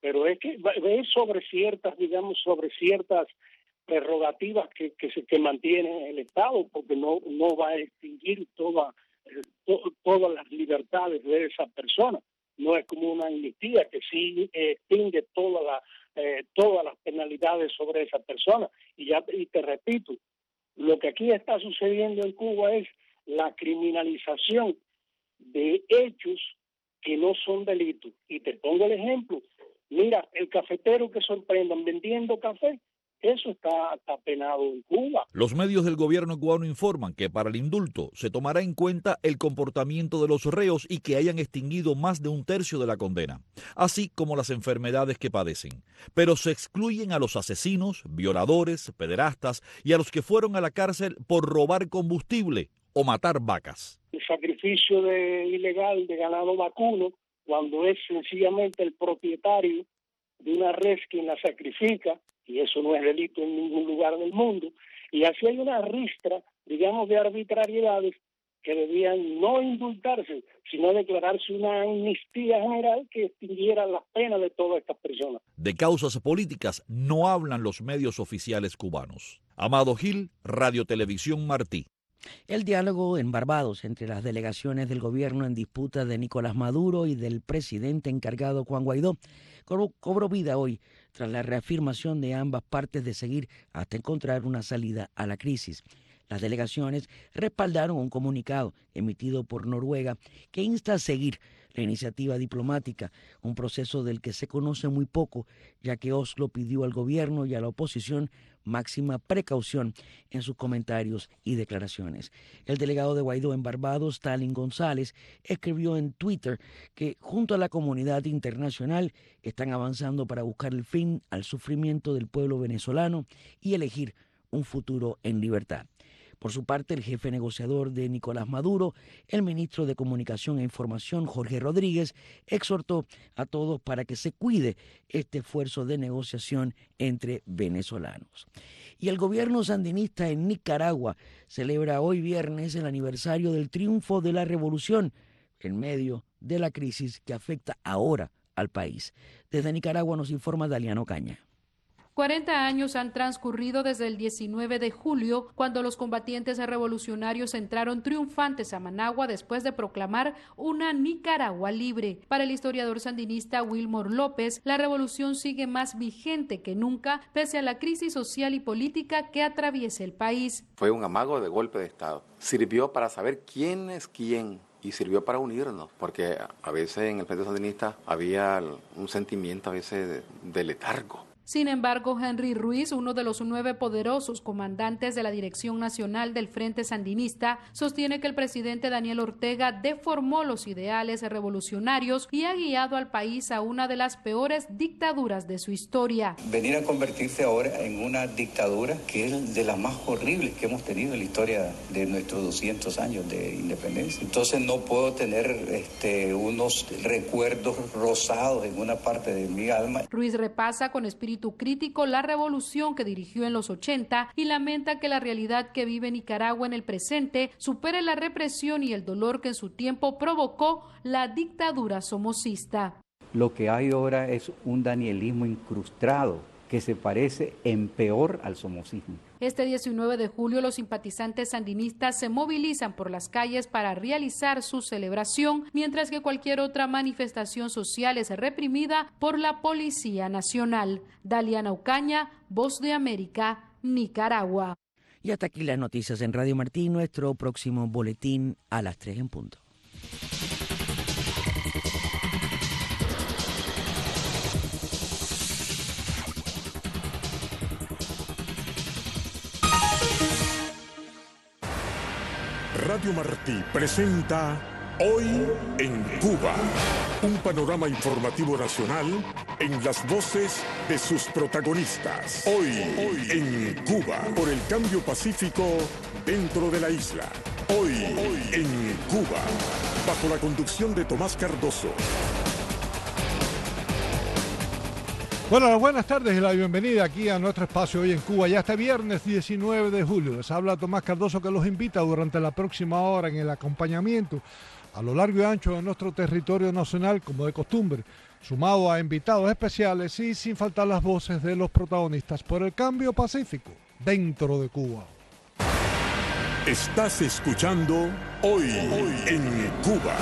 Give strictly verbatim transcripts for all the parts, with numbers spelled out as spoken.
pero es que es sobre ciertas, digamos, sobre ciertas prerrogativas que, que se que mantiene el Estado, porque no no va a extinguir toda, to, todas las libertades de esa persona. No es como una amnistía que sí eh, extingue toda la, eh, todas las penalidades sobre esa persona. Y ya y te repito, lo que aquí está sucediendo en Cuba es la criminalización de hechos que no son delitos. Y te pongo el ejemplo. Mira, el cafetero que sorprendan vendiendo café, eso está, está penado en Cuba. Los medios del gobierno cubano informan que para el indulto se tomará en cuenta el comportamiento de los reos y que hayan extinguido más de un tercio de la condena, así como las enfermedades que padecen. Pero se excluyen a los asesinos, violadores, pederastas y a los que fueron a la cárcel por robar combustible o matar vacas. El sacrificio de, ilegal de ganado vacuno, cuando es sencillamente el propietario de una res quien la sacrifica, y eso no es delito en ningún lugar del mundo, y así hay una ristra, digamos, de arbitrariedades que debían no indultarse, sino declararse una amnistía general que extinguiera las penas de todas estas personas. De causas políticas no hablan los medios oficiales cubanos. Amado Gil, Radio Televisión Martí. El diálogo en Barbados entre las delegaciones del gobierno en disputa de Nicolás Maduro y del presidente encargado Juan Guaidó cobró, cobró vida hoy tras la reafirmación de ambas partes de seguir hasta encontrar una salida a la crisis. Las delegaciones respaldaron un comunicado emitido por Noruega que insta a seguir la iniciativa diplomática, un proceso del que se conoce muy poco, ya que Oslo pidió al gobierno y a la oposición máxima precaución en sus comentarios y declaraciones. El delegado de Guaidó en Barbados, Talin González, escribió en Twitter que junto a la comunidad internacional están avanzando para buscar el fin al sufrimiento del pueblo venezolano y elegir un futuro en libertad. Por su parte, el jefe negociador de Nicolás Maduro, el ministro de Comunicación e Información, Jorge Rodríguez, exhortó a todos para que se cuide este esfuerzo de negociación entre venezolanos. Y el gobierno sandinista en Nicaragua celebra hoy viernes el aniversario del triunfo de la revolución en medio de la crisis que afecta ahora al país. Desde Nicaragua nos informa Daliano Caña. cuarenta años han transcurrido desde el diecinueve de julio, cuando los combatientes revolucionarios entraron triunfantes a Managua después de proclamar una Nicaragua libre. Para el historiador sandinista Wilmor López, la revolución sigue más vigente que nunca, pese a la crisis social y política que atraviesa el país. Fue un amago de golpe de Estado. Sirvió para saber quién es quién y sirvió para unirnos, porque a veces en el Frente Sandinista había un sentimiento a veces de, de letargo. Sin embargo, Henry Ruiz, uno de los nueve poderosos comandantes de la Dirección Nacional del Frente Sandinista, sostiene que el presidente Daniel Ortega deformó los ideales revolucionarios y ha guiado al país a una de las peores dictaduras de su historia. Venir a convertirse ahora en una dictadura que es de las más horribles que hemos tenido en la historia de nuestros doscientos años de independencia. Entonces no puedo tener este, unos recuerdos rosados en una parte de mi alma. Ruiz repasa con espíritu crítico la revolución que dirigió en los ochenta y lamenta que la realidad que vive Nicaragua en el presente supere la represión y el dolor que en su tiempo provocó la dictadura somocista. Lo que hay ahora es un danielismo incrustado que se parece en peor al somocismo. Este diecinueve de julio los simpatizantes sandinistas se movilizan por las calles para realizar su celebración, mientras que cualquier otra manifestación social es reprimida por la Policía Nacional. Daliana Ocaña, Voz de América, Nicaragua. Y hasta aquí las noticias en Radio Martí, nuestro próximo boletín a las tres en punto. Radio Martí presenta Hoy en Cuba, un panorama informativo nacional en las voces de sus protagonistas. Hoy, Hoy en Cuba, por el cambio pacífico dentro de la isla. Hoy, Hoy en Cuba, bajo la conducción de Tomás Cardoso. Bueno, buenas tardes y la bienvenida aquí a nuestro espacio Hoy en Cuba. Ya este viernes diecinueve de julio les habla Tomás Cardoso, que los invita durante la próxima hora en el acompañamiento a lo largo y ancho de nuestro territorio nacional, como de costumbre, sumado a invitados especiales y sin faltar las voces de los protagonistas por el cambio pacífico dentro de Cuba. Estás escuchando Hoy, Hoy en Cuba.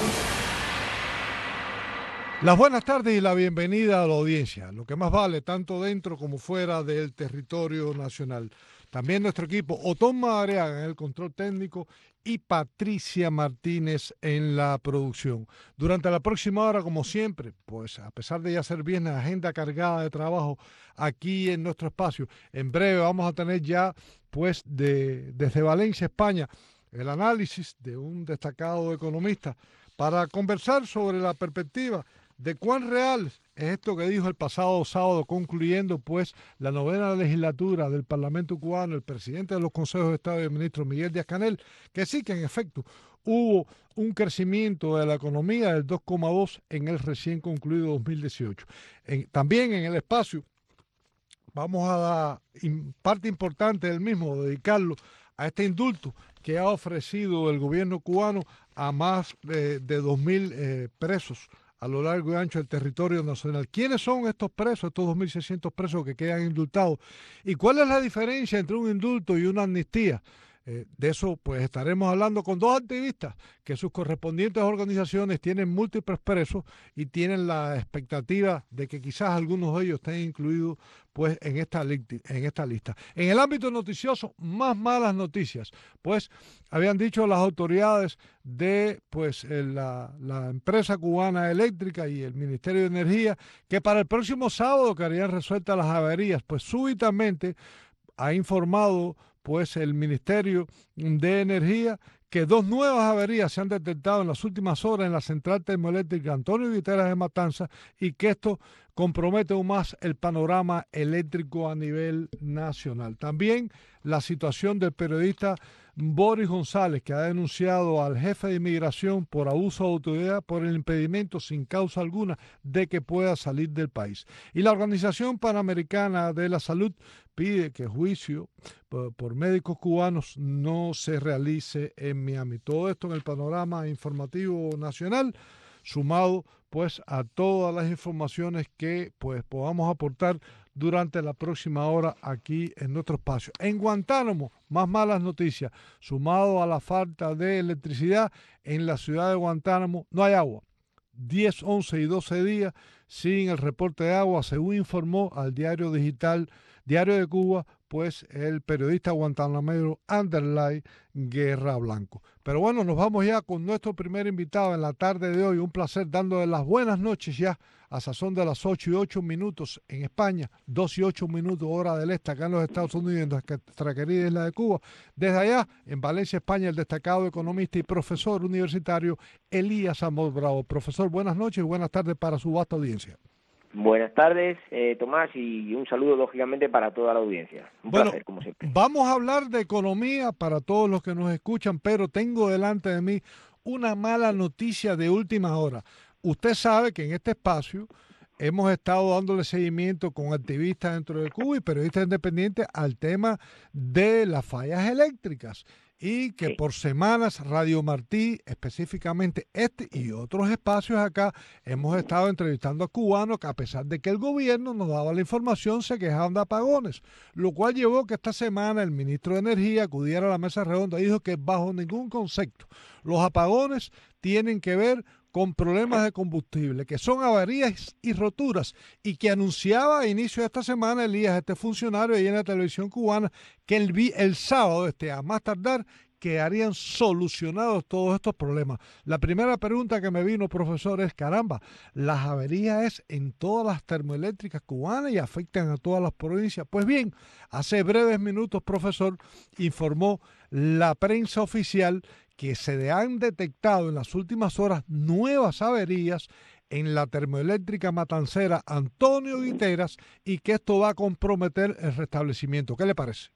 Las buenas tardes y la bienvenida a la audiencia, lo que más vale tanto dentro como fuera del territorio nacional. También nuestro equipo, Otón Madariaga en el control técnico y Patricia Martínez en la producción. Durante la próxima hora, como siempre, pues a pesar de ya ser viernes, agenda cargada de trabajo aquí en nuestro espacio. En breve vamos a tener ya, pues de, desde Valencia, España, el análisis de un destacado economista para conversar sobre la perspectiva de cuán real es esto que dijo el pasado sábado, concluyendo pues la novena legislatura del Parlamento cubano, el presidente de los Consejos de Estado y el ministro Miguel Díaz-Canel, que sí que en efecto hubo un crecimiento de la economía del dos coma dos en el recién concluido dos mil dieciocho. En, también en el espacio vamos a dar parte importante del mismo, dedicarlo a este indulto que ha ofrecido el gobierno cubano a más de, de dos mil eh, presos a lo largo y ancho del territorio nacional. ¿Quiénes son estos presos, estos dos mil seiscientos presos que quedan indultados? ¿Y cuál es la diferencia entre un indulto y una amnistía? Eh, de eso pues estaremos hablando con dos activistas que sus correspondientes organizaciones tienen múltiples presos y tienen la expectativa de que quizás algunos de ellos estén incluidos pues en esta, en esta lista. En el ámbito noticioso, más malas noticias, pues habían dicho las autoridades de pues la, la empresa cubana eléctrica y el Ministerio de Energía que para el próximo sábado quedarían resueltas las averías, pues súbitamente ha informado pues el Ministerio de Energía que dos nuevas averías se han detectado en las últimas horas en la central termoeléctrica Antonio Guiteras de Matanzas y que esto compromete aún más el panorama eléctrico a nivel nacional. También la situación del periodista Boris González, que ha denunciado al jefe de inmigración por abuso de autoridad por el impedimento sin causa alguna de que pueda salir del país. Y la Organización Panamericana de la Salud pide que juicio por, por médicos cubanos no se realice en Miami. Todo esto en el panorama informativo nacional, sumado pues a todas las informaciones que pues podamos aportar durante la próxima hora aquí en nuestro espacio. En Guantánamo, más malas noticias, sumado a la falta de electricidad en la ciudad de Guantánamo, no hay agua. diez, once y doce días sin el reporte de agua, según informó al diario digital Diario de Cuba, pues el periodista guantanamero Anderlay Guerra Blanco. Pero bueno, nos vamos ya con nuestro primer invitado en la tarde de hoy. Un placer dándole las buenas noches ya a sazón de las ocho y ocho minutos en España, dos y ocho minutos hora del este acá en los Estados Unidos, en nuestra querida isla de Cuba. Desde allá, en Valencia, España, el destacado economista y profesor universitario Elías Amor Bravo. Profesor, buenas noches y buenas tardes para su vasta audiencia. Buenas tardes, eh, Tomás, y un saludo, lógicamente, para toda la audiencia. Un bueno, placer, como siempre. Vamos a hablar de economía para todos los que nos escuchan, pero tengo delante de mí una mala noticia de última hora. Usted sabe que en este espacio hemos estado dándole seguimiento con activistas dentro de Cuba y periodistas independientes al tema de las fallas eléctricas. Y que sí. Por semanas Radio Martí, específicamente este y otros espacios acá, hemos estado entrevistando a cubanos que a pesar de que el gobierno nos daba la información, se quejaban de apagones, lo cual llevó que esta semana el ministro de Energía acudiera a la mesa redonda y dijo que bajo ningún concepto los apagones tienen que ver con problemas de combustible, que son averías y roturas, y que anunciaba a inicio de esta semana Elías, este funcionario ahí en la televisión cubana, que el, el sábado, este, a más tardar, quedarían solucionados todos estos problemas. La primera pregunta que me vino, profesor, es, caramba, las averías es en todas las termoeléctricas cubanas y afectan a todas las provincias. Pues bien, hace breves minutos, profesor, informó la prensa oficial que se han detectado en las últimas horas nuevas averías en la termoeléctrica matancera Antonio Guiteras y que esto va a comprometer el restablecimiento. ¿Qué le parece?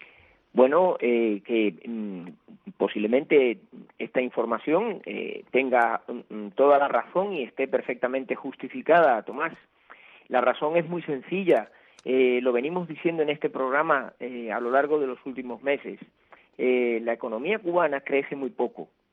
Bueno, eh, que mm, posiblemente esta información eh, tenga mm, toda la razón y esté perfectamente justificada, Tomás. La razón es muy sencilla, eh, lo venimos diciendo en este programa eh, a lo largo de los últimos meses. Eh, la economía cubana crece muy poco,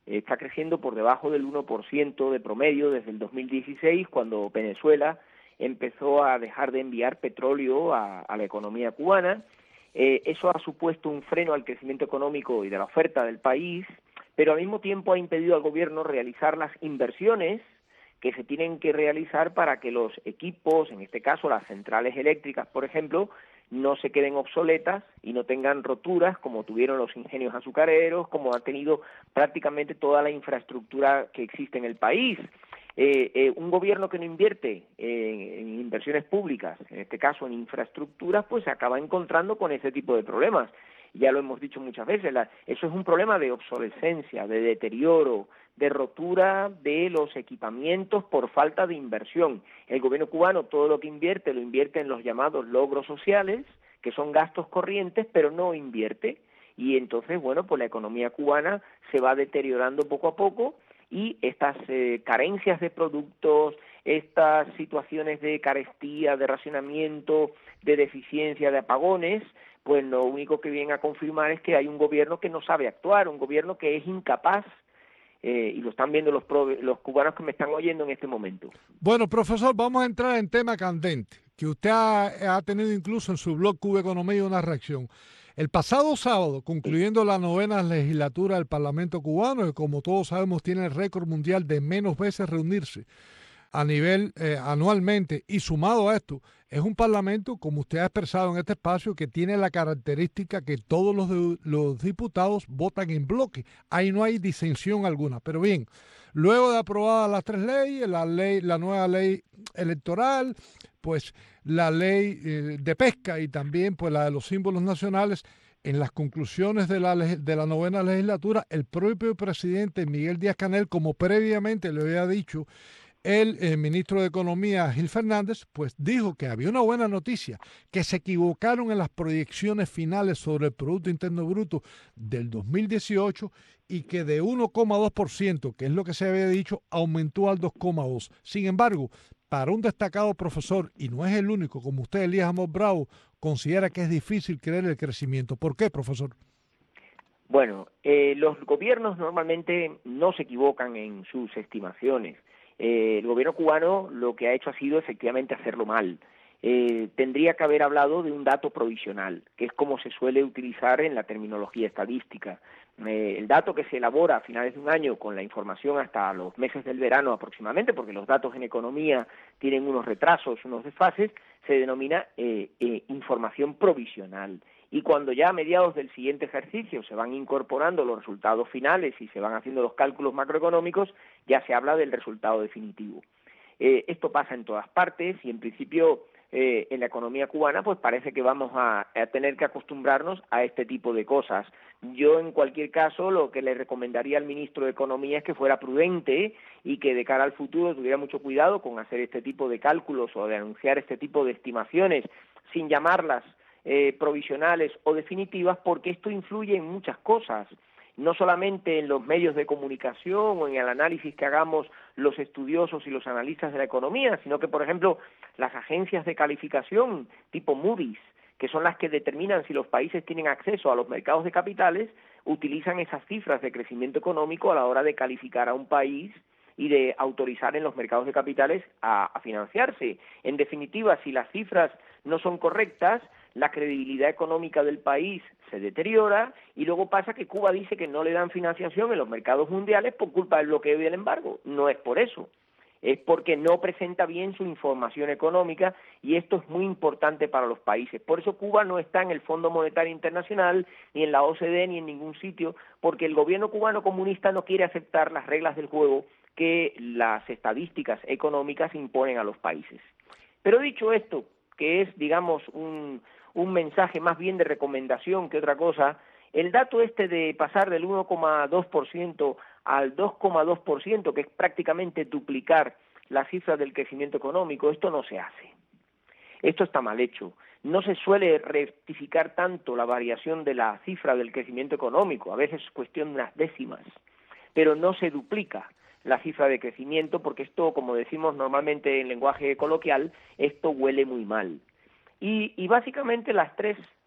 está creciendo por debajo del uno por ciento de promedio desde el dos mil dieciséis, cuando Venezuela empezó a dejar de enviar petróleo a, a la economía cubana. Eh, eso ha supuesto un freno al crecimiento económico y de la oferta del país, pero al mismo tiempo ha impedido al gobierno realizar las inversiones que se tienen que realizar para que los equipos, en este caso las centrales eléctricas, por ejemplo, no se queden obsoletas y no tengan roturas como tuvieron los ingenios azucareros, como ha tenido prácticamente toda la infraestructura que existe en el país. Eh, eh, un gobierno que no invierte eh, en inversiones públicas, en este caso en infraestructuras, pues se acaba encontrando con ese tipo de problemas. Ya lo hemos dicho muchas veces, la, eso es un problema de obsolescencia, de deterioro, de rotura de los equipamientos por falta de inversión. El gobierno cubano todo lo que invierte lo invierte en los llamados logros sociales, que son gastos corrientes, pero no invierte. Y entonces, bueno, pues la economía cubana se va deteriorando poco a poco, y estas eh, carencias de productos, estas situaciones de carestía, de racionamiento, de deficiencia, de apagones, pues lo único que vienen a confirmar es que hay un gobierno que no sabe actuar, un gobierno que es incapaz, eh, y lo están viendo los, pro, los cubanos que me están oyendo en este momento. Bueno, profesor, vamos a entrar en tema candente, que usted ha, ha tenido incluso en su blog Cuba Economía una reacción. El pasado sábado, concluyendo la novena legislatura del Parlamento cubano, que como todos sabemos tiene el récord mundial de menos veces reunirse a nivel eh, anualmente, y sumado a esto, es un Parlamento, como usted ha expresado en este espacio, que tiene la característica que todos los, de, los diputados votan en bloque. Ahí no hay disensión alguna. Pero bien, luego de aprobadas las tres leyes, la ley, la nueva ley electoral, pues la ley eh, de pesca y también pues la de los símbolos nacionales, en las conclusiones de la, de la novena legislatura, el propio presidente Miguel Díaz-Canel, como previamente le había dicho el eh, ministro de Economía, Gil Fernández, pues dijo que había una buena noticia, que se equivocaron en las proyecciones finales sobre el Producto Interno Bruto del dos mil dieciocho y que de uno coma dos por ciento, que es lo que se había dicho, aumentó al dos coma dos por ciento. Sin embargo, para un destacado profesor, y no es el único, como usted, Elías Amor Bravo, considera que es difícil creer el crecimiento. ¿Por qué, profesor? Bueno, eh, los gobiernos normalmente no se equivocan en sus estimaciones. Eh, el gobierno cubano lo que ha hecho ha sido efectivamente hacerlo mal. Eh, tendría que haber hablado de un dato provisional, que es como se suele utilizar en la terminología estadística. Eh, el dato que se elabora a finales de un año con la información hasta los meses del verano aproximadamente, porque los datos en economía tienen unos retrasos, unos desfases, se denomina eh, eh, información provisional. Y cuando ya a mediados del siguiente ejercicio se van incorporando los resultados finales y se van haciendo los cálculos macroeconómicos, ya se habla del resultado definitivo. Eh, esto pasa en todas partes y en principio eh, en la economía cubana pues parece que vamos a, a tener que acostumbrarnos a este tipo de cosas. Yo en cualquier caso lo que le recomendaría al ministro de Economía es que fuera prudente y que de cara al futuro tuviera mucho cuidado con hacer este tipo de cálculos o de anunciar este tipo de estimaciones sin llamarlas Eh, provisionales o definitivas, porque esto influye en muchas cosas, no solamente en los medios de comunicación o en el análisis que hagamos los estudiosos y los analistas de la economía, sino que, por ejemplo, las agencias de calificación tipo Moody's, que son las que determinan si los países tienen acceso a los mercados de capitales, utilizan esas cifras de crecimiento económico a la hora de calificar a un país y de autorizar en los mercados de capitales a, a financiarse. En definitiva, si las cifras no son correctas, la credibilidad económica del país se deteriora y luego pasa que Cuba dice que no le dan financiación en los mercados mundiales por culpa del bloqueo y del embargo. No es por eso, es porque no presenta bien su información económica y esto es muy importante para los países. Por eso Cuba no está en el Fondo Monetario Internacional, ni en la O C D E, ni en ningún sitio, porque el gobierno cubano comunista no quiere aceptar las reglas del juego que las estadísticas económicas imponen a los países. Pero dicho esto, que es, digamos, un, un mensaje más bien de recomendación que otra cosa, el dato este de pasar del uno coma dos por ciento al dos coma dos por ciento, que es prácticamente duplicar la cifra del crecimiento económico, esto no se hace. Esto está mal hecho. No se suele rectificar tanto la variación de la cifra del crecimiento económico, a veces es cuestión de unas décimas, pero no se duplica la cifra de crecimiento, porque esto, como decimos normalmente en lenguaje coloquial, esto huele muy mal. Y, y básicamente las tres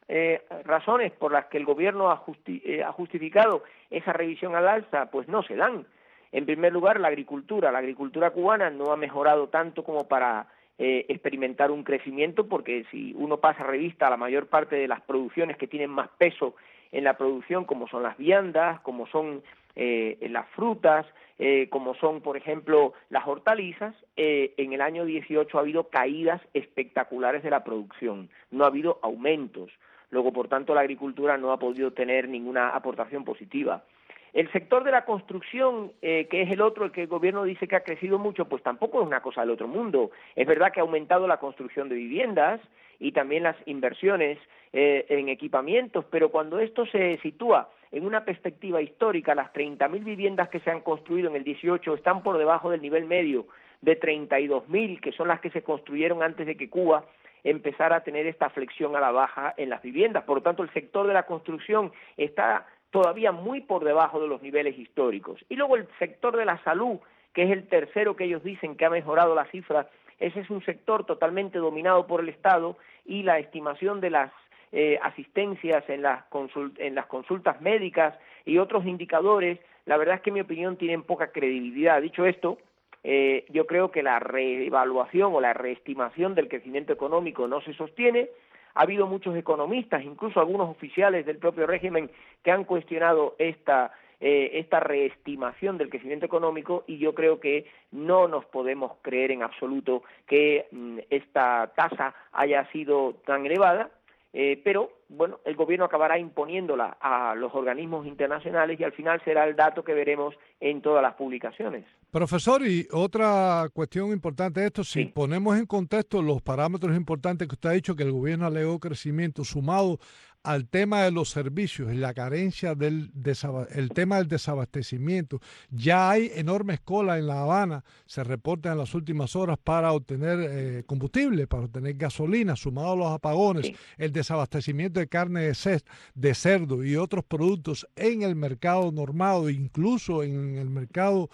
eh, razones por las que el gobierno ha, justi eh, ha justificado esa revisión al alza, pues no se dan. En primer lugar, la agricultura. La agricultura cubana no ha mejorado tanto como para eh, experimentar un crecimiento, porque si uno pasa revista a la mayor parte de las producciones que tienen más peso en la producción, como son las viandas, como son eh, las frutas, eh, como son, por ejemplo, las hortalizas, eh, en el año dieciocho ha habido caídas espectaculares de la producción, no ha habido aumentos. Luego, por tanto, la agricultura no ha podido tener ninguna aportación positiva. El sector de la construcción, eh, que es el otro, el que el gobierno dice que ha crecido mucho, pues tampoco es una cosa del otro mundo. Es verdad que ha aumentado la construcción de viviendas y también las inversiones eh, en equipamientos, pero cuando esto se sitúa en una perspectiva histórica, las treinta mil viviendas que se han construido en el dieciocho están por debajo del nivel medio de treinta y dos mil, que son las que se construyeron antes de que Cuba empezara a tener esta flexión a la baja en las viviendas. Por lo tanto, el sector de la construcción está todavía muy por debajo de los niveles históricos. Y luego el sector de la salud, que es el tercero que ellos dicen que ha mejorado la cifra, ese es un sector totalmente dominado por el Estado, y la estimación de las eh, asistencias en las, consult en las consultas médicas y otros indicadores, la verdad es que en mi opinión tienen poca credibilidad. Dicho esto, eh, yo creo que la reevaluación o la reestimación del crecimiento económico no se sostiene. Ha habido muchos economistas, incluso algunos oficiales del propio régimen, que han cuestionado esta, eh, esta reestimación del crecimiento económico, y yo creo que no nos podemos creer en absoluto que mm, esta tasa haya sido tan elevada, eh, pero bueno, el gobierno acabará imponiéndola a los organismos internacionales y al final será el dato que veremos en todas las publicaciones. Profesor, y otra cuestión importante de esto, si sí. ponemos en contexto los parámetros importantes que usted ha dicho, que el gobierno alegó crecimiento sumado al tema de los servicios y la carencia del el tema del desabastecimiento, ya hay enormes colas en La Habana, se reportan en las últimas horas para obtener eh, combustible, para obtener gasolina, sumado a los apagones, sí. el desabastecimiento de carne de, ce de cerdo y otros productos en el mercado normado, incluso en el mercado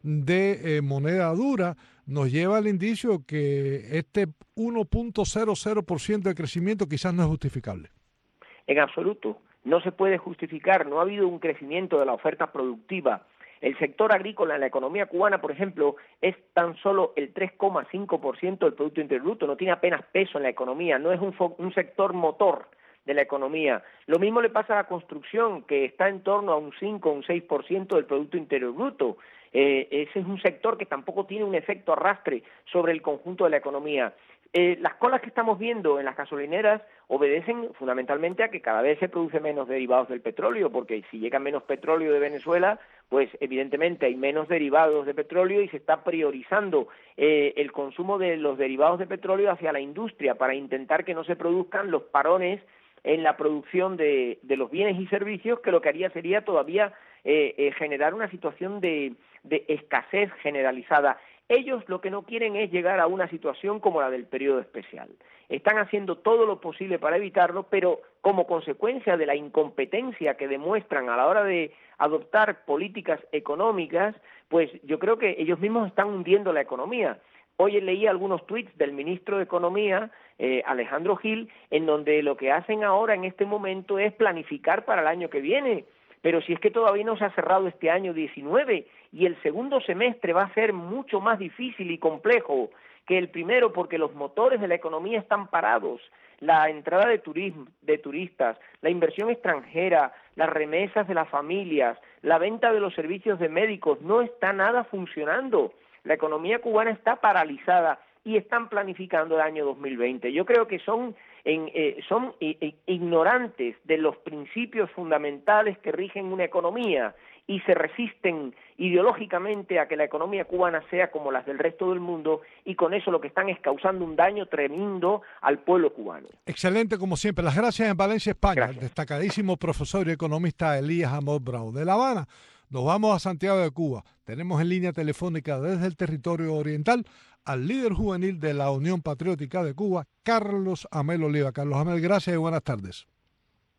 de eh, moneda dura, nos lleva al indicio que este uno punto cero cero por ciento de crecimiento quizás no es justificable. En absoluto, no se puede justificar, no ha habido un crecimiento de la oferta productiva. El sector agrícola en la economía cubana, por ejemplo, es tan solo el tres coma cinco por ciento del Producto Interior Bruto, no tiene apenas peso en la economía, no es un, un sector motor de la economía. Lo mismo le pasa a la construcción, que está en torno a un cinco o un seis por ciento del Producto Interior Bruto. Eh, ese es un sector que tampoco tiene un efecto arrastre sobre el conjunto de la economía. Eh, las colas que estamos viendo en las gasolineras obedecen fundamentalmente a que cada vez se produce menos derivados del petróleo, porque si llega menos petróleo de Venezuela, pues evidentemente hay menos derivados de petróleo y se está priorizando eh, el consumo de los derivados de petróleo hacia la industria para intentar que no se produzcan los parones en la producción de, de los bienes y servicios, que lo que haría sería todavía eh, eh, generar una situación de, de escasez generalizada. Ellos lo que no quieren es llegar a una situación como la del periodo especial. Están haciendo todo lo posible para evitarlo, pero como consecuencia de la incompetencia que demuestran a la hora de adoptar políticas económicas, pues yo creo que ellos mismos están hundiendo la economía. Hoy leí algunos tuits del ministro de Economía, eh, Alejandro Gil, en donde lo que hacen ahora en este momento es planificar para el año que viene. Pero si es que todavía no se ha cerrado este año diecinueve y el segundo semestre va a ser mucho más difícil y complejo que el primero, porque los motores de la economía están parados, la entrada de, turismo, de turistas, la inversión extranjera, las remesas de las familias, la venta de los servicios de médicos, no está nada funcionando. La economía cubana está paralizada y están planificando el año dos mil veinte. Yo creo que son, en, eh, son eh, ignorantes de los principios fundamentales que rigen una economía y se resisten ideológicamente a que la economía cubana sea como las del resto del mundo, y con eso lo que están es causando un daño tremendo al pueblo cubano. Excelente, como siempre. Las gracias en Valencia, España. Gracias. El destacadísimo profesor y economista Elías Amor Bravo. De La Habana nos vamos a Santiago de Cuba. Tenemos en línea telefónica desde el territorio oriental al líder juvenil de la Unión Patriótica de Cuba, Carlos Amel Oliva. Carlos Amel, gracias y buenas tardes.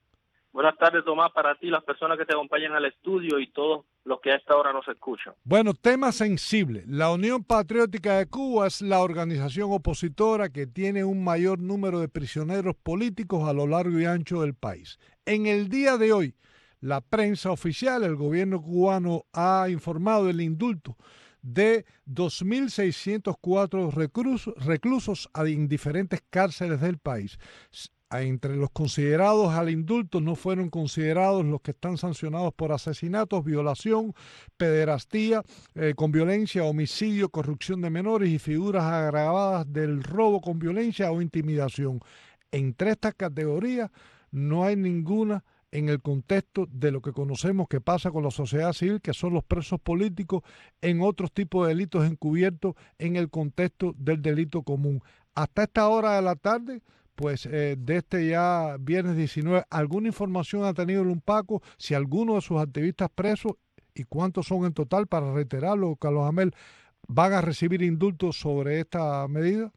Buenas tardes, Tomás, para ti, las personas que te acompañan al estudio y todos los que a esta hora nos escuchan. Bueno, tema sensible. La Unión Patriótica de Cuba es la organización opositora que tiene un mayor número de prisioneros políticos a lo largo y ancho del país. En el día de hoy, la prensa oficial, el gobierno cubano ha informado del indulto de dos mil seiscientos cuatro reclusos, reclusos en diferentes cárceles del país. Entre los considerados al indulto no fueron considerados los que están sancionados por asesinatos, violación, pederastía, eh, con violencia, homicidio, corrupción de menores y figuras agravadas del robo con violencia o intimidación. Entre estas categorías no hay ninguna en el contexto de lo que conocemos que pasa con la sociedad civil, que son los presos políticos en otros tipos de delitos encubiertos en el contexto del delito común. Hasta esta hora de la tarde, pues eh, de este ya viernes diecinueve, ¿alguna información ha tenido el UNPACO? Si alguno de sus activistas presos, y cuántos son en total, para reiterarlo, Carlos Amel, van a recibir indultos sobre esta medida?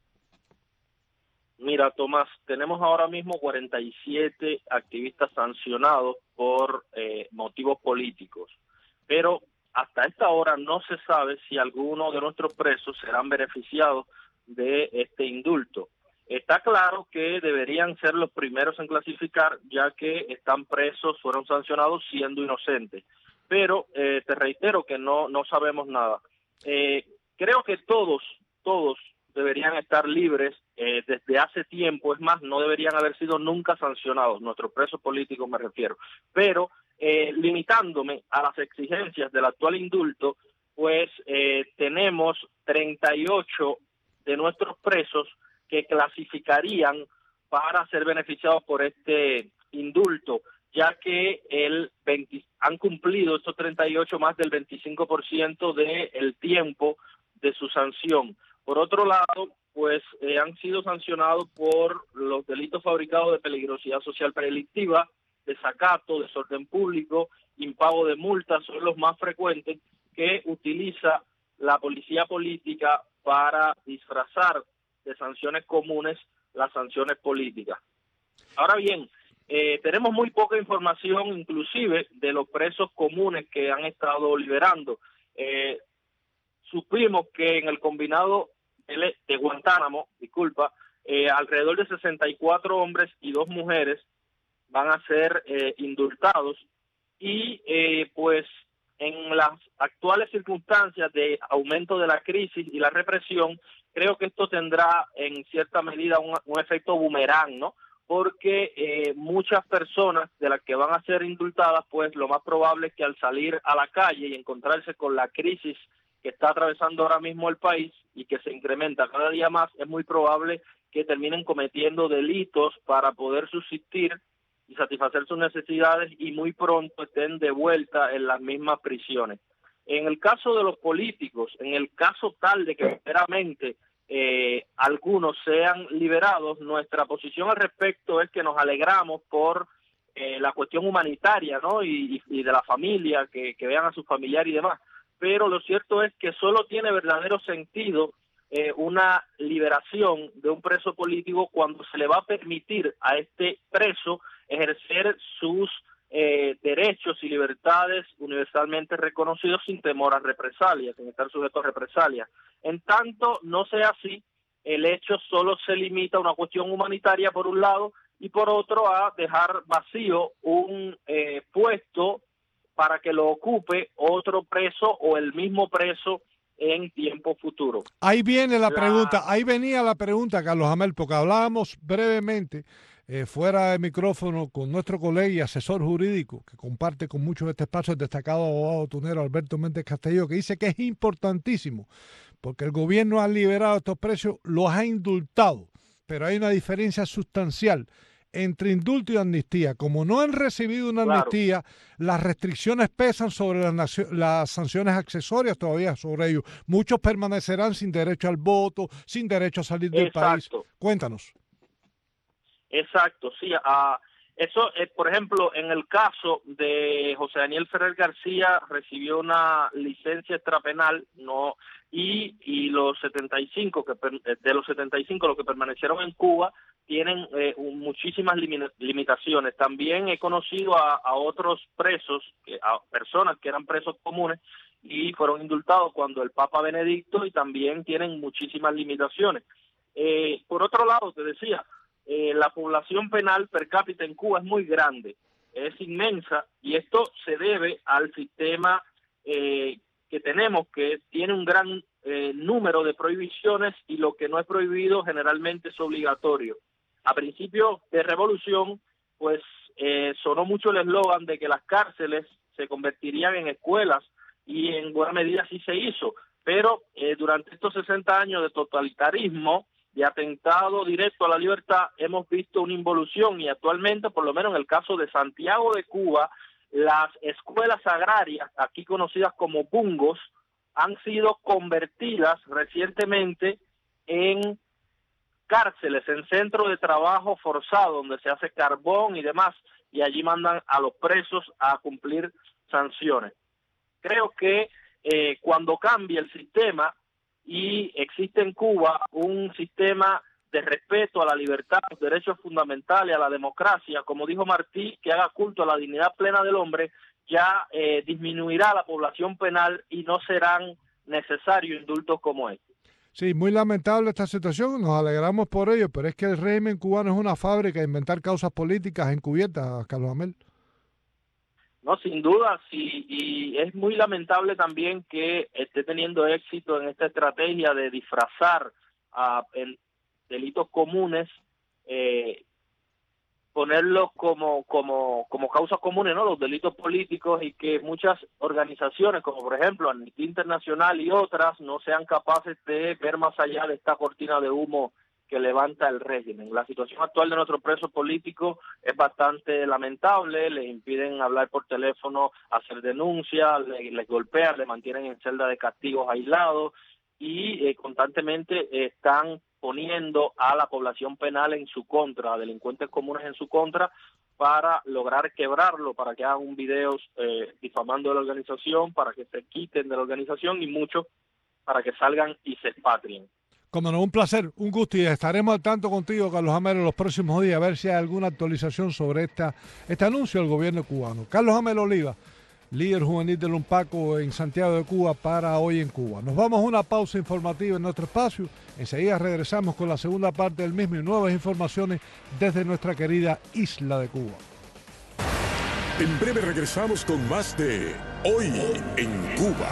Mira, Tomás, tenemos ahora mismo cuarenta y siete activistas sancionados por eh, motivos políticos, pero hasta esta hora no se sabe si alguno de nuestros presos serán beneficiados de este indulto. Está claro que deberían ser los primeros en clasificar, ya que están presos, fueron sancionados siendo inocentes. Pero eh, te reitero que no no sabemos nada. Eh, creo que todos, todos deberían estar libres eh, desde hace tiempo. Es más, no deberían haber sido nunca sancionados, nuestros presos políticos me refiero. Pero eh, limitándome a las exigencias del actual indulto, pues eh, tenemos treinta y ocho de nuestros presos que clasificarían para ser beneficiados por este indulto, ya que el veinte, han cumplido estos treinta y ocho más del veinticinco por ciento del tiempo de su sanción. Por otro lado, pues eh, han sido sancionados por los delitos fabricados de peligrosidad social predelictiva, desacato, desorden público, impago de multas, son los más frecuentes que utiliza la policía política para disfrazar de sanciones comunes las sanciones políticas. Ahora bien, eh, tenemos muy poca información inclusive de los presos comunes que han estado liberando. Eh, supimos que en el combinado de Guantánamo, disculpa, eh, alrededor de sesenta y cuatro hombres y dos mujeres van a ser eh, indultados y eh, pues en las actuales circunstancias de aumento de la crisis y la represión, creo que esto tendrá en cierta medida un, un efecto boomerang, ¿no? Porque eh, muchas personas de las que van a ser indultadas, pues lo más probable es que al salir a la calle y encontrarse con la crisis que está atravesando ahora mismo el país y que se incrementa cada día más, es muy probable que terminen cometiendo delitos para poder subsistir y satisfacer sus necesidades y muy pronto estén de vuelta en las mismas prisiones. En el caso de los políticos, en el caso tal de que verdaderamente eh, algunos sean liberados, nuestra posición al respecto es que nos alegramos por eh, la cuestión humanitaria, ¿no? Y, y de la familia, que, que vean a sus familiares y demás. Pero lo cierto es que solo tiene verdadero sentido eh, una liberación de un preso político cuando se le va a permitir a este preso ejercer sus eh, derechos y libertades universalmente reconocidos sin temor a represalias, sin estar sujeto a represalias. En tanto no sea así, el hecho solo se limita a una cuestión humanitaria por un lado y por otro a dejar vacío un eh, puesto para que lo ocupe otro preso o el mismo preso en tiempo futuro. Ahí viene la, la pregunta, ahí venía la pregunta, Carlos Amel, porque hablábamos brevemente eh, fuera de micrófono con nuestro colega y asesor jurídico que comparte con muchos de este espacio, el destacado abogado tunero Alberto Méndez Castelló, que dice que es importantísimo porque el gobierno ha liberado estos presos, los ha indultado, pero hay una diferencia sustancial entre indulto y amnistía. Como no han recibido una claro. amnistía, las restricciones pesan sobre las, las sanciones accesorias todavía sobre ellos. Muchos permanecerán sin derecho al voto, sin derecho a salir del Exacto. país. Cuéntanos. Exacto, sí. Uh, eso, eh, por ejemplo, en el caso de José Daniel Ferrer García, recibió una licencia extrapenal, no, y, y los setenta y cinco que de los setenta y cinco los que permanecieron en Cuba tienen eh, muchísimas lim- limitaciones. También he conocido a, a otros presos, a personas que eran presos comunes y fueron indultados cuando el Papa Benedicto, y también tienen muchísimas limitaciones. Eh, por otro lado, te decía, eh, la población penal per cápita en Cuba es muy grande, es inmensa, y esto se debe al sistema eh, que tenemos, que tiene un gran eh, número de prohibiciones, y lo que no es prohibido generalmente es obligatorio. A principio de revolución, pues eh, sonó mucho el eslogan de que las cárceles se convertirían en escuelas, y en buena medida sí se hizo, pero eh, durante estos sesenta años de totalitarismo, de atentado directo a la libertad, hemos visto una involución, y actualmente, por lo menos en el caso de Santiago de Cuba, las escuelas agrarias, aquí conocidas como bungos, han sido convertidas recientemente en cárceles, en centros de trabajo forzado, donde se hace carbón y demás, y allí mandan a los presos a cumplir sanciones. Creo que eh, cuando cambie el sistema y existe en Cuba un sistema de respeto a la libertad, a los derechos fundamentales, a la democracia, como dijo Martí, que haga culto a la dignidad plena del hombre, ya eh, disminuirá la población penal y no serán necesarios indultos como este. Sí, muy lamentable esta situación, nos alegramos por ello, pero es que el régimen cubano es una fábrica de inventar causas políticas encubiertas, Carlos Amel. No, sin duda, sí, y es muy lamentable también que esté teniendo éxito en esta estrategia de disfrazar a en delitos comunes, eh, ponerlos como como como causas comunes, ¿no? Los delitos políticos, y que muchas organizaciones, como por ejemplo Amnistía Internacional y otras, no sean capaces de ver más allá de esta cortina de humo que levanta el régimen. La situación actual de nuestros presos políticos es bastante lamentable, les impiden hablar por teléfono, hacer denuncias, les, les golpean, les mantienen en celda de castigos aislados, y eh, constantemente eh, están poniendo a la población penal en su contra, a delincuentes comunes en su contra, para lograr quebrarlo, para que hagan un video eh, difamando de la organización, para que se quiten de la organización, y muchos para que salgan y se expatrien. Como no, un placer, un gusto, y estaremos al tanto contigo, Carlos Amel, en los próximos días, a ver si hay alguna actualización sobre esta este anuncio del gobierno cubano. Carlos Amel Oliva, líder juvenil del UNPACO en Santiago de Cuba, para Hoy en Cuba. Nos vamos a una pausa informativa en nuestro espacio. Enseguida regresamos con la segunda parte del mismo y nuevas informaciones desde nuestra querida isla de Cuba. En breve regresamos con más de Hoy en Cuba.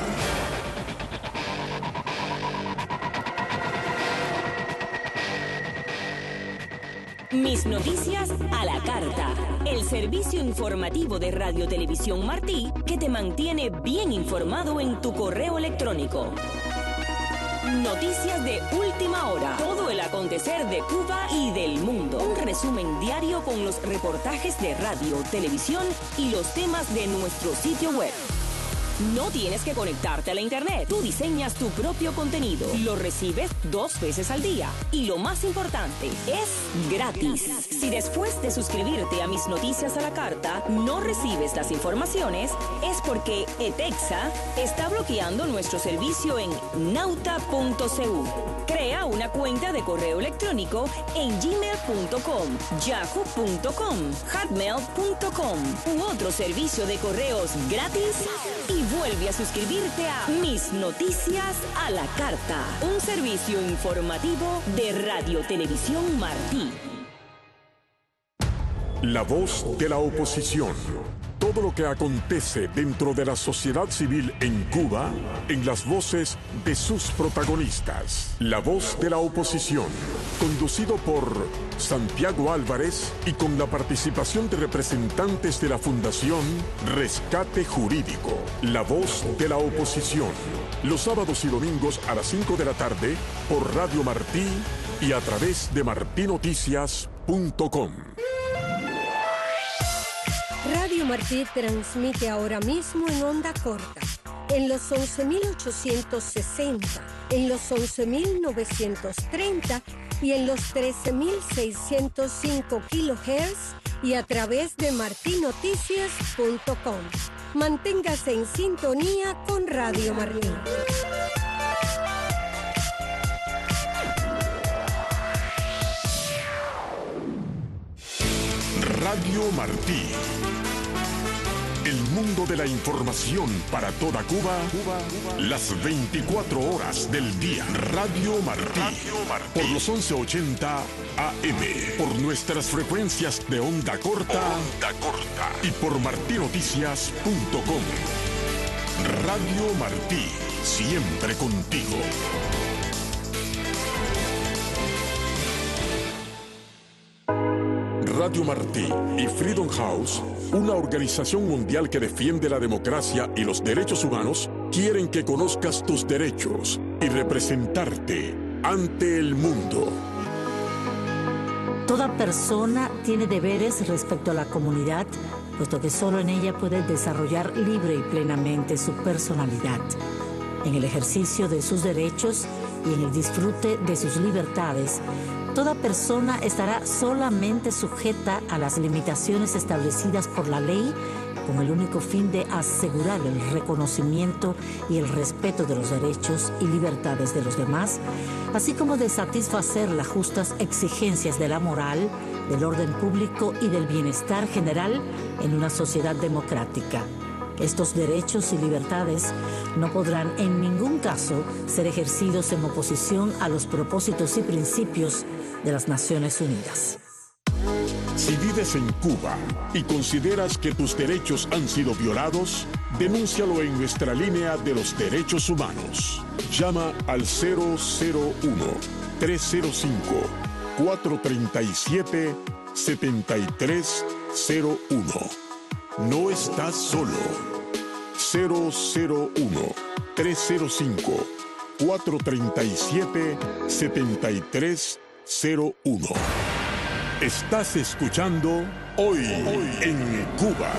Mis noticias a la carta. El servicio informativo de Radio Televisión Martí que te mantiene bien informado en tu correo electrónico. Noticias de última hora. Todo el acontecer de Cuba y del mundo. Un resumen diario con los reportajes de radio, televisión y los temas de nuestro sitio web. No tienes que conectarte a la internet. Tú diseñas tu propio contenido. Lo recibes dos veces al día. Y lo más importante, es gratis. Si después de suscribirte a Mis Noticias a la Carta no recibes las informaciones, es porque ETEXA está bloqueando nuestro servicio en nauta punto c u. Crea una cuenta de correo electrónico en gmail punto com, yahoo punto com, hotmail punto com u otro servicio de correos gratis y vuelve a suscribirte a Mis Noticias a la Carta, un servicio informativo de Radio Televisión Martí. La voz de la oposición. Todo lo que acontece dentro de la sociedad civil en Cuba, en las voces de sus protagonistas. La voz de la oposición, conducido por Santiago Álvarez y con la participación de representantes de la Fundación Rescate Jurídico. La voz de la oposición, los sábados y domingos a las cinco de la tarde por Radio Martí y a través de martí noticias punto com. Radio Martí transmite ahora mismo en onda corta, en los once mil ochocientos sesenta, en los once mil novecientos treinta y en los trece mil seiscientos cinco kilohertz y a través de martí noticias punto com. Manténgase en sintonía con Radio Martí. Radio Martí. El mundo de la información para toda Cuba, Cuba, Cuba. Las veinticuatro horas del día. Radio Martí. Radio Martí. Por los once ochenta A M. Por nuestras frecuencias de onda corta. Onda corta. Y por martinoticias punto com. Radio Martí. Siempre contigo. Radio Martí y Freedom House, una organización mundial que defiende la democracia y los derechos humanos, quieren que conozcas tus derechos y representarte ante el mundo. Toda persona tiene deberes respecto a la comunidad, puesto que solo en ella puede desarrollar libre y plenamente su personalidad. En el ejercicio de sus derechos y en el disfrute de sus libertades, toda persona estará solamente sujeta a las limitaciones establecidas por la ley con el único fin de asegurar el reconocimiento y el respeto de los derechos y libertades de los demás, así como de satisfacer las justas exigencias de la moral, del orden público y del bienestar general en una sociedad democrática. Estos derechos y libertades no podrán en ningún caso ser ejercidos en oposición a los propósitos y principios de las Naciones Unidas. Si vives en Cuba y consideras que tus derechos han sido violados, denúncialo en nuestra línea de los derechos humanos. Llama al cero cero uno, tres cero cinco, cuatro tres siete, siete tres cero uno. No estás solo. cero cero uno, tres cero cinco, cuatro tres siete, siete tres cero uno. Estás escuchando Hoy, Hoy en Cuba.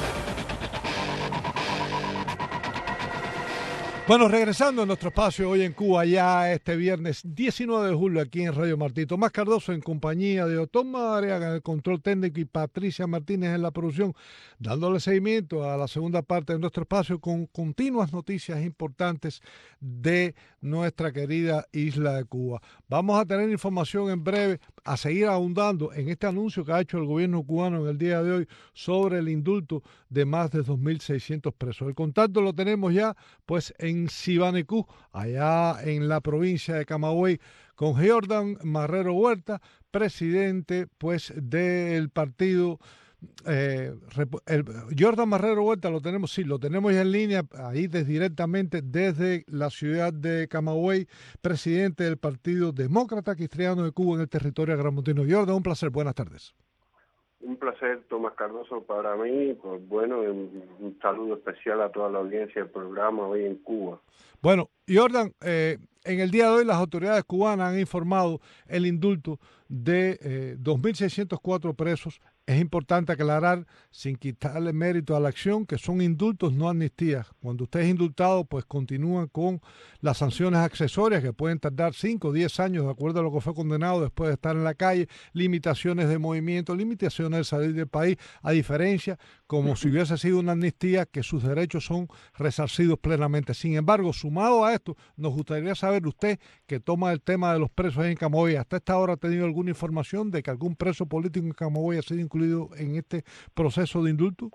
Bueno, regresando a nuestro espacio Hoy en Cuba, ya este viernes diecinueve de julio aquí en Radio Martí. Tomás Cardoso en compañía de Otón Madariaga en el control técnico y Patricia Martínez en la producción, dándole seguimiento a la segunda parte de nuestro espacio con continuas noticias importantes de nuestra querida isla de Cuba. Vamos a tener información en breve, a seguir ahondando en este anuncio que ha hecho el gobierno cubano en el día de hoy sobre el indulto de más de dos mil seiscientos presos. El contacto lo tenemos ya pues en Sibanecú, allá en la provincia de Camagüey, con Jordan Marrero Huerta, presidente pues del partido. Eh, el, Jordan Marrero Huerta lo tenemos, sí, lo tenemos ya en línea, ahí des, directamente desde la ciudad de Camagüey, presidente del Partido Demócrata Cristiano de Cuba en el territorio agramontino. Jordan, un placer, buenas tardes. Un placer, Tomás Cardoso, para mí. Pues bueno, un saludo especial a toda la audiencia del programa Hoy en Cuba. Bueno, Jordan, eh, en el día de hoy las autoridades cubanas han informado el indulto de eh, dos mil seiscientos cuatro presos. Es importante aclarar, sin quitarle mérito a la acción, que son indultos, no amnistías. Cuando usted es indultado, pues continúan con las sanciones accesorias que pueden tardar cinco o diez años, de acuerdo a lo que fue condenado después de estar en la calle, limitaciones de movimiento, limitaciones de salir del país, a diferencia, como si hubiese sido una amnistía, que sus derechos son resarcidos plenamente. Sin embargo, sumado a esto, nos gustaría saber usted, que toma el tema de los presos en Camagüey, ¿hasta esta hora ha tenido alguna información de que algún preso político en Camagüey ha sido incluido en este proceso de indulto?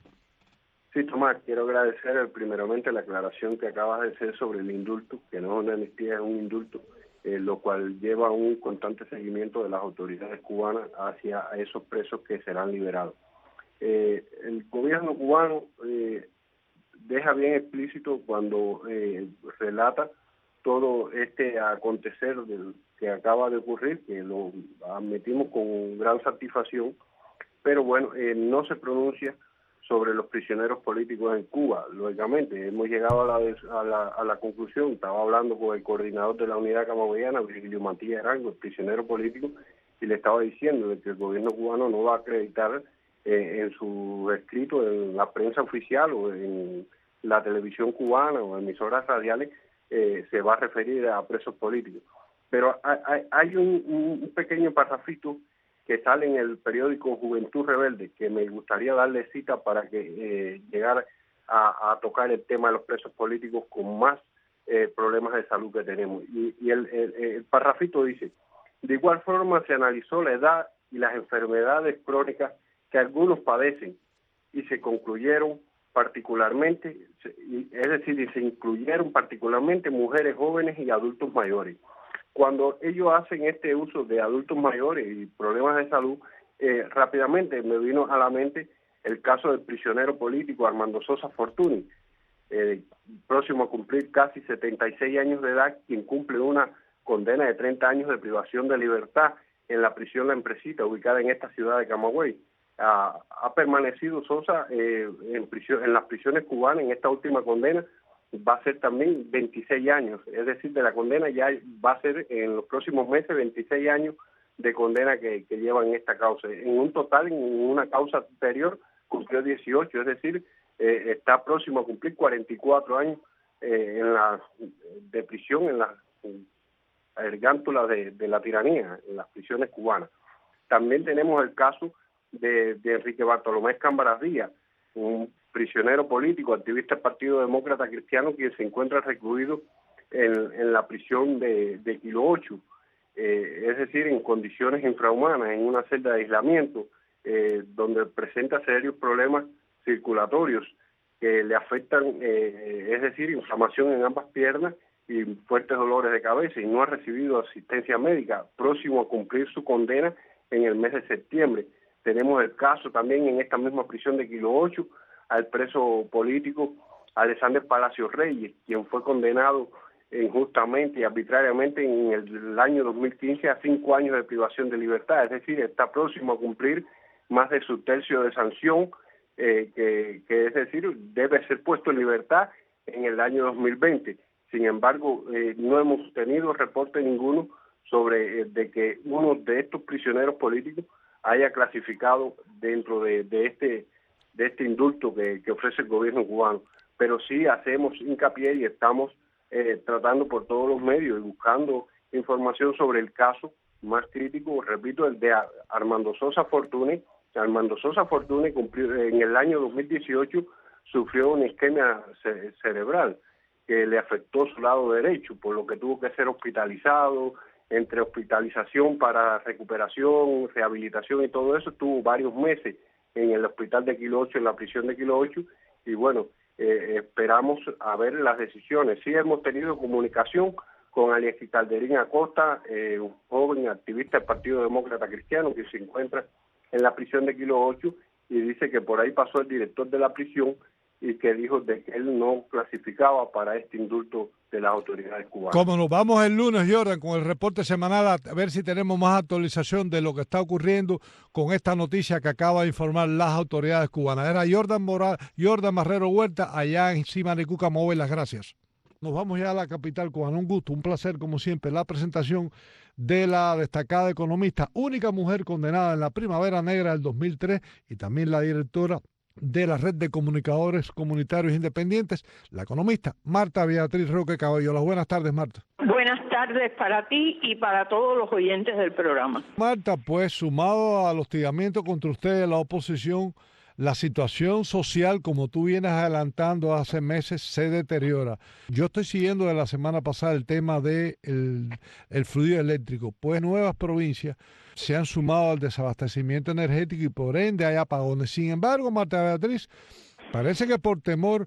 Sí, Tomás, quiero agradecer primeramente la aclaración que acabas de hacer sobre el indulto, que no es una amnistía, es un indulto, eh, lo cual lleva a un constante seguimiento de las autoridades cubanas hacia esos presos que serán liberados. Eh, el gobierno cubano eh, deja bien explícito cuando eh, relata todo este acontecer del, que acaba de ocurrir, que lo admitimos con gran satisfacción, pero bueno, eh, no se pronuncia sobre los prisioneros políticos en Cuba. Lógicamente, hemos llegado a la, a la, a la conclusión, estaba hablando con el coordinador de la unidad camagüeyana, Virgilio Matías Arango, el prisionero político, y le estaba diciendo de que el gobierno cubano no va a acreditar eh, en su escrito en la prensa oficial o en la televisión cubana o emisoras radiales, eh, se va a referir a presos políticos. Pero hay, hay un, un pequeño parrafito que sale en el periódico Juventud Rebelde, que me gustaría darle cita para que eh, llegar a, a tocar el tema de los presos políticos con más eh, problemas de salud que tenemos. Y, y el, el, el parrafito dice: de igual forma se analizó la edad y las enfermedades crónicas que algunos padecen y se concluyeron particularmente, es decir, y se incluyeron particularmente mujeres jóvenes y adultos mayores. Cuando ellos hacen este uso de adultos mayores y problemas de salud, eh, rápidamente me vino a la mente el caso del prisionero político Armando Sosa Fortuny, eh, próximo a cumplir casi setenta y seis años de edad, quien cumple una condena de treinta años de privación de libertad en la prisión La Empresita, ubicada en esta ciudad de Camagüey. Ha, ha permanecido Sosa eh, en, prisión, en las prisiones cubanas en esta última condena, va a ser también veintiséis años, es decir, de la condena ya va a ser en los próximos meses veintiséis años de condena que, que llevan en esta causa. En un total, en una causa anterior, cumplió dieciocho, es decir, eh, está próximo a cumplir cuarenta y cuatro años eh, en la de prisión en la ergántula de, de la tiranía, en las prisiones cubanas. También tenemos el caso de, de Enrique Bartolomé Cámbaras Díaz, un prisionero político, activista del Partido Demócrata Cristiano, quien se encuentra recluido en, en la prisión de, de Kilo ocho, eh, es decir, en condiciones infrahumanas, en una celda de aislamiento, eh, donde presenta serios problemas circulatorios que le afectan, eh, es decir, inflamación en ambas piernas y fuertes dolores de cabeza, y no ha recibido asistencia médica, próximo a cumplir su condena en el mes de septiembre. Tenemos el caso también en esta misma prisión de Kilo ocho al preso político Alexander Palacios Reyes, quien fue condenado injustamente y arbitrariamente en el año dos mil quince a cinco años de privación de libertad, es decir, está próximo a cumplir más de su tercio de sanción, eh, que, que es decir, debe ser puesto en libertad en el año dos mil veinte. Sin embargo, eh, no hemos tenido reporte ninguno sobre eh, de que uno de estos prisioneros políticos haya clasificado dentro de, de este de este indulto que, que ofrece el gobierno cubano. Pero sí hacemos hincapié y estamos eh, tratando por todos los medios y buscando información sobre el caso más crítico, repito, el de Armando Sosa Fortuny. Armando Sosa Fortuny cumplió, en el año dos mil dieciocho sufrió una isquemia ce- cerebral que le afectó su lado derecho, por lo que tuvo que ser hospitalizado. Entre hospitalización para recuperación, rehabilitación y todo eso, estuvo varios meses en el hospital de Kilo ocho, en la prisión de Kilo ocho, y bueno, eh, esperamos a ver las decisiones. Sí hemos tenido comunicación con Alexis Calderín Acosta, eh, un joven activista del Partido Demócrata Cristiano que se encuentra en la prisión de Kilo ocho, y dice que por ahí pasó el director de la prisión y que dijo de que él no clasificaba para este indulto de las autoridades cubanas. Como nos vamos el lunes, Jordan, con el reporte semanal, a ver si tenemos más actualización de lo que está ocurriendo con esta noticia que acaba de informar las autoridades cubanas. Era Jordan Moral, Jordan Marrero Huerta, allá en Simanicú, Camagüey. Las gracias. Nos vamos ya a la capital cubana. Un gusto, un placer, como siempre, la presentación de la destacada economista, única mujer condenada en la Primavera Negra del dos mil tres, y también la directora de la Red de Comunicadores Comunitarios Independientes, la economista Marta Beatriz Roque Cabello. Las buenas tardes, Marta. Buenas tardes para ti y para todos los oyentes del programa. Marta, pues sumado al hostigamiento contra usted de la oposición, la situación social, como tú vienes adelantando hace meses, se deteriora. Yo estoy siguiendo de la semana pasada el tema del de el fluido eléctrico, pues nuevas provincias se han sumado al desabastecimiento energético y por ende hay apagones. Sin embargo, Marta Beatriz, parece que por temor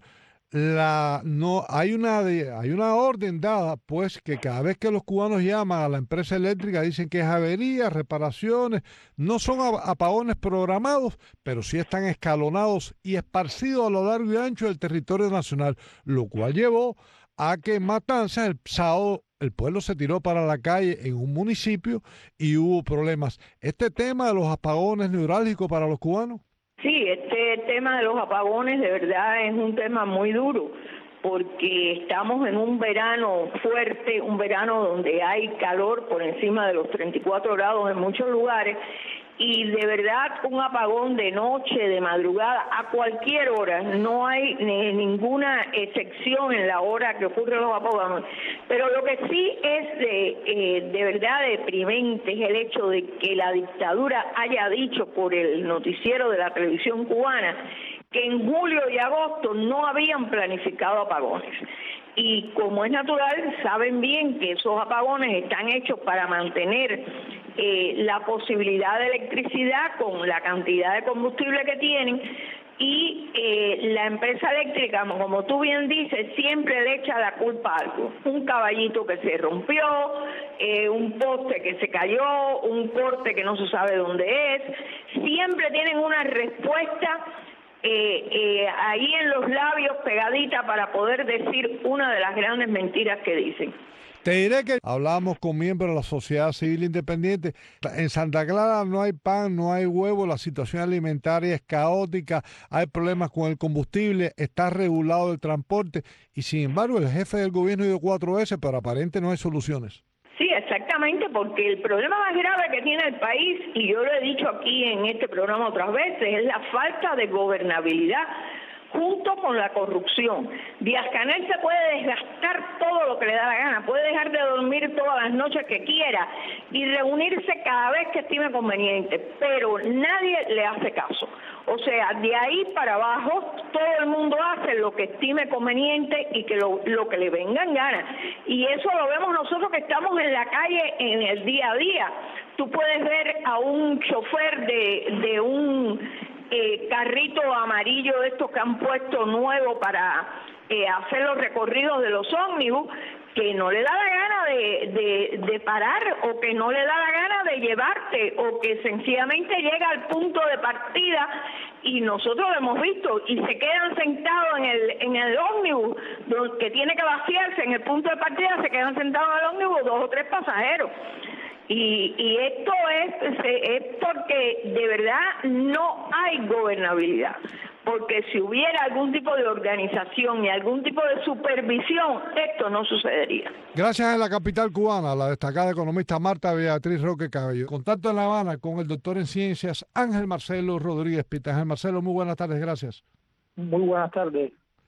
la no hay una de, hay una orden dada, pues que cada vez que los cubanos llaman a la empresa eléctrica dicen que es averías, reparaciones, no son apagones programados, pero sí están escalonados y esparcidos a lo largo y ancho del territorio nacional, lo cual llevó a que en Matanzas el sábado el pueblo se tiró para la calle en un municipio y hubo problemas. ¿Este tema de los apagones neurálgico para los cubanos? Sí, este tema de los apagones de verdad es un tema muy duro, porque estamos en un verano fuerte, un verano donde hay calor por encima de los treinta y cuatro grados en muchos lugares, y de verdad un apagón de noche, de madrugada, a cualquier hora, no hay ni, ninguna excepción en la hora que ocurren los apagones. Pero lo que sí es de, eh, de verdad deprimente es el hecho de que la dictadura haya dicho por el noticiero de la televisión cubana que en julio y agosto no habían planificado apagones. Y como es natural, saben bien que esos apagones están hechos para mantener eh, la posibilidad de electricidad con la cantidad de combustible que tienen. Y eh, la empresa eléctrica, como tú bien dices, siempre le echa la culpa a algo. Un caballito que se rompió, eh, un poste que se cayó, un corte que no se sabe dónde es. Siempre tienen una respuesta eh, eh, ahí en los labios pegadita para poder decir una de las grandes mentiras que dicen. Te diré que hablamos con miembros de la sociedad civil independiente. En Santa Clara no hay pan, no hay huevo, la situación alimentaria es caótica, hay problemas con el combustible, está regulado el transporte y sin embargo el jefe del gobierno dio cuatro veces, pero aparentemente no hay soluciones. Sí, exactamente, porque el problema más grave que tiene el país, y yo lo he dicho aquí en este programa otras veces, es la falta de gobernabilidad junto con la corrupción. Díaz-Canel se puede desgastar todo lo que le da la gana, puede dejar de dormir todas las noches que quiera y reunirse cada vez que estime conveniente, pero nadie le hace caso. O sea, de ahí para abajo todo el mundo hace lo que estime conveniente y que lo, lo que le venga en gana. Y eso lo vemos nosotros que estamos en la calle en el día a día. Tú puedes ver a un chofer de, de un Eh, carrito amarillo de estos que han puesto nuevo para eh, hacer los recorridos de los ómnibus, que no le da la gana de, de, de parar o que no le da la gana de llevarte o que sencillamente llega al punto de partida y nosotros lo hemos visto y se quedan sentados en el en el ómnibus que tiene que vaciarse en el punto de partida, se quedan sentados en el ómnibus dos o tres pasajeros. Y, y esto es, es porque de verdad no hay gobernabilidad, porque si hubiera algún tipo de organización y algún tipo de supervisión, esto no sucedería. Gracias a la capital cubana, la destacada economista Marta Beatriz Roque Cabello. Contacto en La Habana con el doctor en ciencias Ángel Marcelo Rodríguez Pita. Ángel Marcelo, muy buenas tardes, gracias. Muy buenas tardes.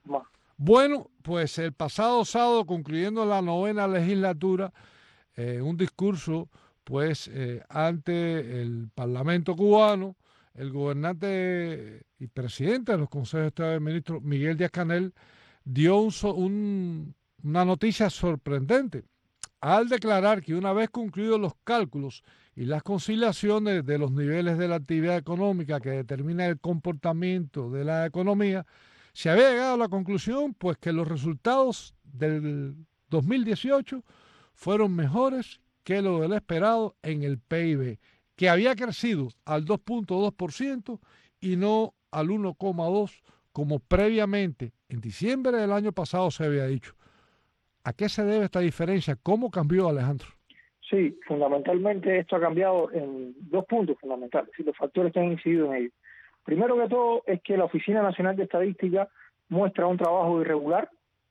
Bueno, pues el pasado sábado, concluyendo la novena legislatura, eh, un discurso pues eh, ante el Parlamento cubano, el gobernante y presidente de los consejos de Estado de Ministros, Miguel Díaz-Canel, dio un, un, una noticia sorprendente al declarar que una vez concluidos los cálculos y las conciliaciones de los niveles de la actividad económica que determina el comportamiento de la economía, se había llegado a la conclusión pues que los resultados del dos mil dieciocho fueron mejores que lo del esperado en el P I B, que había crecido al dos punto dos por ciento y no al uno coma dos por ciento como previamente en diciembre del año pasado se había dicho. ¿A qué se debe esta diferencia? ¿Cómo cambió, Alejandro? Sí, fundamentalmente esto ha cambiado en dos puntos fundamentales, y los factores que han incidido en ello. Primero que todo es que la Oficina Nacional de Estadística muestra un trabajo irregular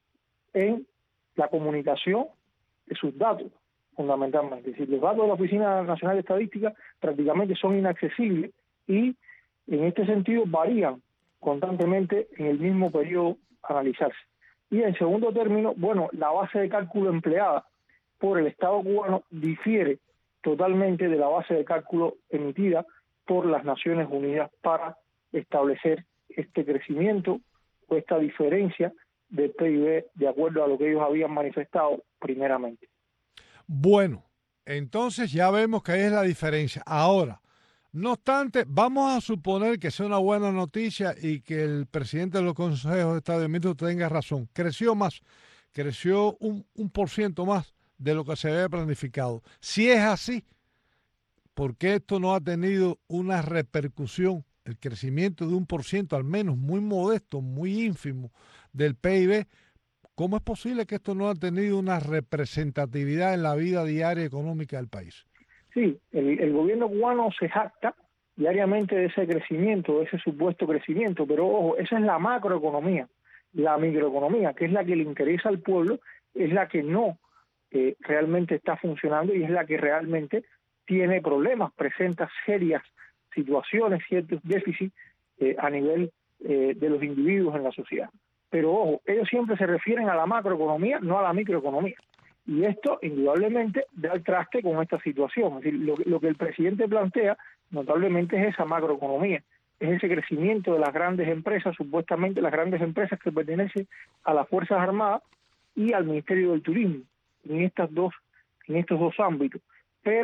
en la comunicación de sus datos, fundamentalmente. Es decir, los datos de la Oficina Nacional de Estadística prácticamente son inaccesibles y en este sentido varían constantemente en el mismo periodo a analizarse. Y en segundo término, bueno, la base de cálculo empleada por el Estado cubano difiere totalmente de la base de cálculo emitida por las Naciones Unidas para establecer este crecimiento o esta diferencia del P I B de acuerdo a lo que ellos habían manifestado primeramente. Bueno, entonces ya vemos que ahí es la diferencia. Ahora, no obstante, vamos a suponer que sea una buena noticia y que el presidente de los consejos de Estado de Ministros tenga razón. Creció más, creció un, un por ciento más de lo que se había planificado. Si es así, ¿por qué esto no ha tenido una repercusión? El crecimiento de un por ciento, al menos muy modesto, muy ínfimo del P I B. ¿Cómo es posible que esto no ha tenido una representatividad en la vida diaria económica del país? Sí, el, el gobierno cubano se jacta diariamente de ese crecimiento, de ese supuesto crecimiento, pero ojo, esa es la macroeconomía. La microeconomía, que es la que le interesa al pueblo, es la que no eh, realmente está funcionando y es la que realmente tiene problemas, presenta serias situaciones, ciertos déficits eh, a nivel eh, de los individuos en la sociedad. Pero ojo, ellos siempre se refieren a la macroeconomía, no a la microeconomía. Y esto indudablemente da el traste con esta situación. Es decir, lo, lo que el presidente plantea notablemente es esa macroeconomía, es ese crecimiento de las grandes empresas, supuestamente las grandes empresas que pertenecen a las Fuerzas Armadas y al Ministerio del Turismo, en estas dos, en estos dos ámbitos. Pero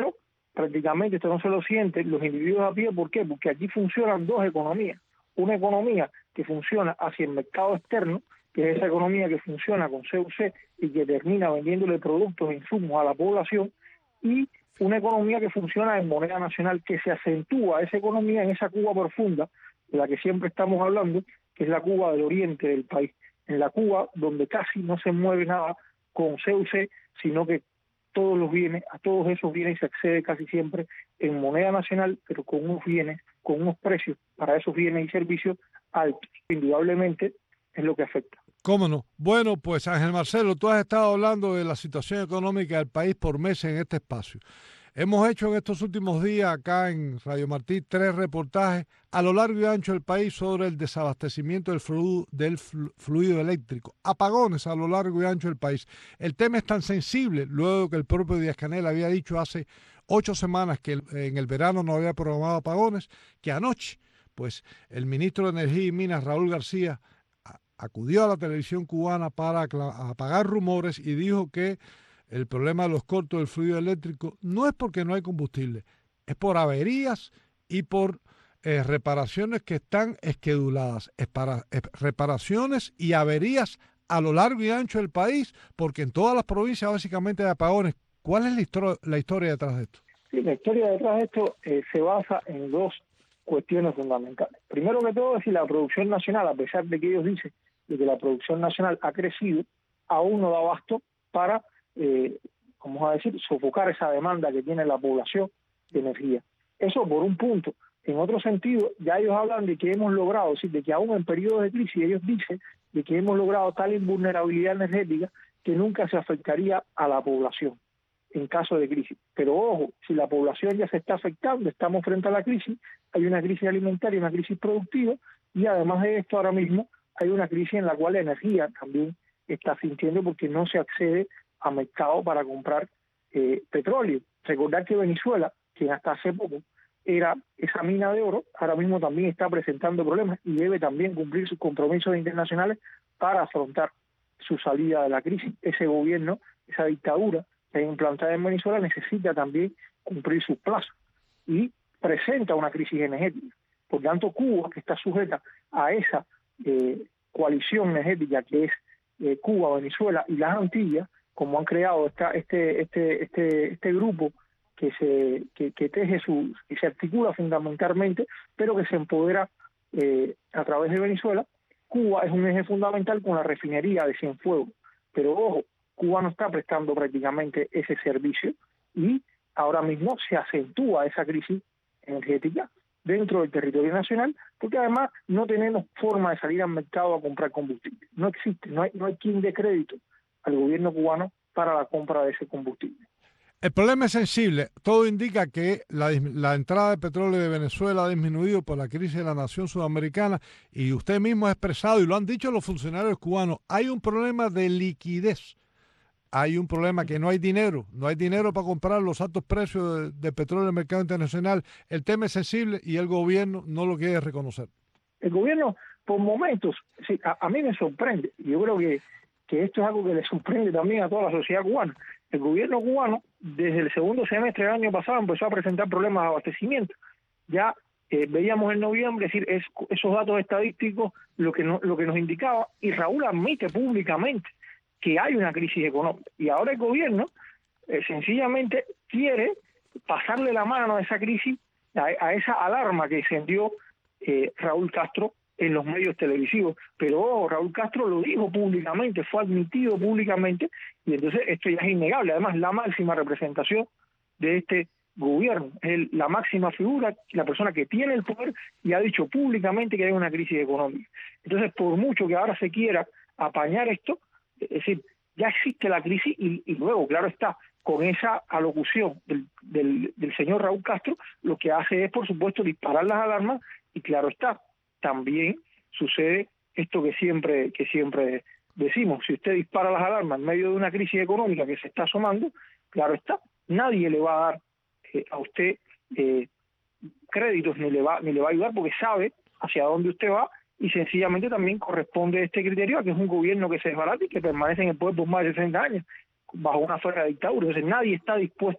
prácticamente esto no se lo sienten los individuos a pie. ¿Por qué? Porque aquí funcionan dos economías. Una economía que funciona hacia el mercado externo, que es esa economía que funciona con C U C y que termina vendiéndole productos e insumos a la población, y una economía que funciona en moneda nacional, que se acentúa esa economía en esa Cuba profunda de la que siempre estamos hablando, que es la Cuba del oriente del país. En la Cuba donde casi no se mueve nada con C U C, sino que todos los bienes, a todos esos bienes se accede casi siempre en moneda nacional, pero con unos bienes, con unos precios para esos bienes y servicios altos. Indudablemente es lo que afecta. ¿Cómo no? Bueno, pues Ángel Marcelo, tú has estado hablando de la situación económica del país por meses en este espacio. Hemos hecho en estos últimos días acá en Radio Martí tres reportajes a lo largo y ancho del país sobre el desabastecimiento del fluido, del fluido eléctrico, apagones a lo largo y ancho del país. El tema es tan sensible, luego que el propio Díaz-Canel había dicho hace ocho semanas que en el verano no había programado apagones, que anoche, pues el ministro de Energía y Minas, Raúl García, acudió a la televisión cubana para apagar rumores y dijo que el problema de los cortos del fluido eléctrico no es porque no hay combustible, es por averías y por eh, reparaciones que están esqueduladas, es para, es reparaciones y averías a lo largo y ancho del país, porque en todas las provincias básicamente hay apagones. ¿Cuál es la, historia, la historia detrás de esto? Sí, la historia detrás de esto eh, se basa en dos cuestiones fundamentales. Primero que todo, es si la producción nacional, a pesar de que ellos dicen de que la producción nacional ha crecido, aún no da abasto para Eh, vamos a decir, sofocar esa demanda que tiene la población de energía. Eso por un punto. En otro sentido, ya ellos hablan de que hemos logrado, es decir, de que aún en periodos de crisis, ellos dicen de que hemos logrado tal invulnerabilidad energética que nunca se afectaría a la población en caso de crisis. Pero ojo, si la población ya se está afectando, estamos frente a la crisis, hay una crisis alimentaria, una crisis productiva, y además de esto ahora mismo hay una crisis en la cual la energía también está sintiendo porque no se accede a mercado para comprar eh, petróleo. Recordar que Venezuela, que hasta hace poco era esa mina de oro, ahora mismo también está presentando problemas y debe también cumplir sus compromisos internacionales para afrontar su salida de la crisis. Ese gobierno, esa dictadura que hay implantada en Venezuela necesita también cumplir sus plazos y presenta una crisis energética. Por tanto, Cuba, que está sujeta a esa eh, coalición energética que es eh, Cuba, Venezuela y las Antillas, como han creado esta, este, este, este, este grupo que se que, que teje su, que se articula fundamentalmente, pero que se empodera eh, a través de Venezuela. Cuba es un eje fundamental con la refinería de Cienfuegos, pero ojo, Cuba no está prestando prácticamente ese servicio y ahora mismo se acentúa esa crisis energética dentro del territorio nacional, porque además no tenemos forma de salir al mercado a comprar combustible. No existe, no hay, no hay quien dé crédito al gobierno cubano para la compra de ese combustible. El problema es sensible. Todo indica que la, la entrada de petróleo de Venezuela ha disminuido por la crisis de la nación sudamericana y usted mismo ha expresado, y lo han dicho los funcionarios cubanos, hay un problema de liquidez. Hay un problema que no hay dinero, no hay dinero para comprar los altos precios de, de petróleo en el mercado internacional. El tema es sensible y el gobierno no lo quiere reconocer. El gobierno, por momentos, sí, a, a mí me sorprende. Yo creo que que esto es algo que le sorprende también a toda la sociedad cubana. El gobierno cubano, desde el segundo semestre del año pasado, empezó a presentar problemas de abastecimiento. Ya eh, veíamos en noviembre, es decir, es, esos datos estadísticos lo que, no, lo que nos indicaba, y Raúl admite públicamente que hay una crisis económica. Y ahora el gobierno eh, sencillamente quiere pasarle la mano a esa crisis, a, a esa alarma que encendió eh, Raúl Castro en los medios televisivos. Pero oh, Raúl Castro lo dijo públicamente, fue admitido públicamente, y entonces esto ya es innegable. Además, la máxima representación de este gobierno es el, la máxima figura, la persona que tiene el poder y ha dicho públicamente que hay una crisis económica. Entonces, por mucho que ahora se quiera apañar esto, es decir, ya existe la crisis y, y luego, claro está, con esa alocución del, del, del señor Raúl Castro, lo que hace es, por supuesto, disparar las alarmas y, claro está, también sucede esto que siempre que siempre decimos: si usted dispara las alarmas en medio de una crisis económica que se está asomando, claro está, nadie le va a dar eh, a usted eh, créditos ni le va ni le va a ayudar, porque sabe hacia dónde usted va, y sencillamente también corresponde este criterio a que es un gobierno que se desbarata y que permanece en el poder por más de sesenta años bajo una fuerte dictadura. Entonces nadie está dispuesto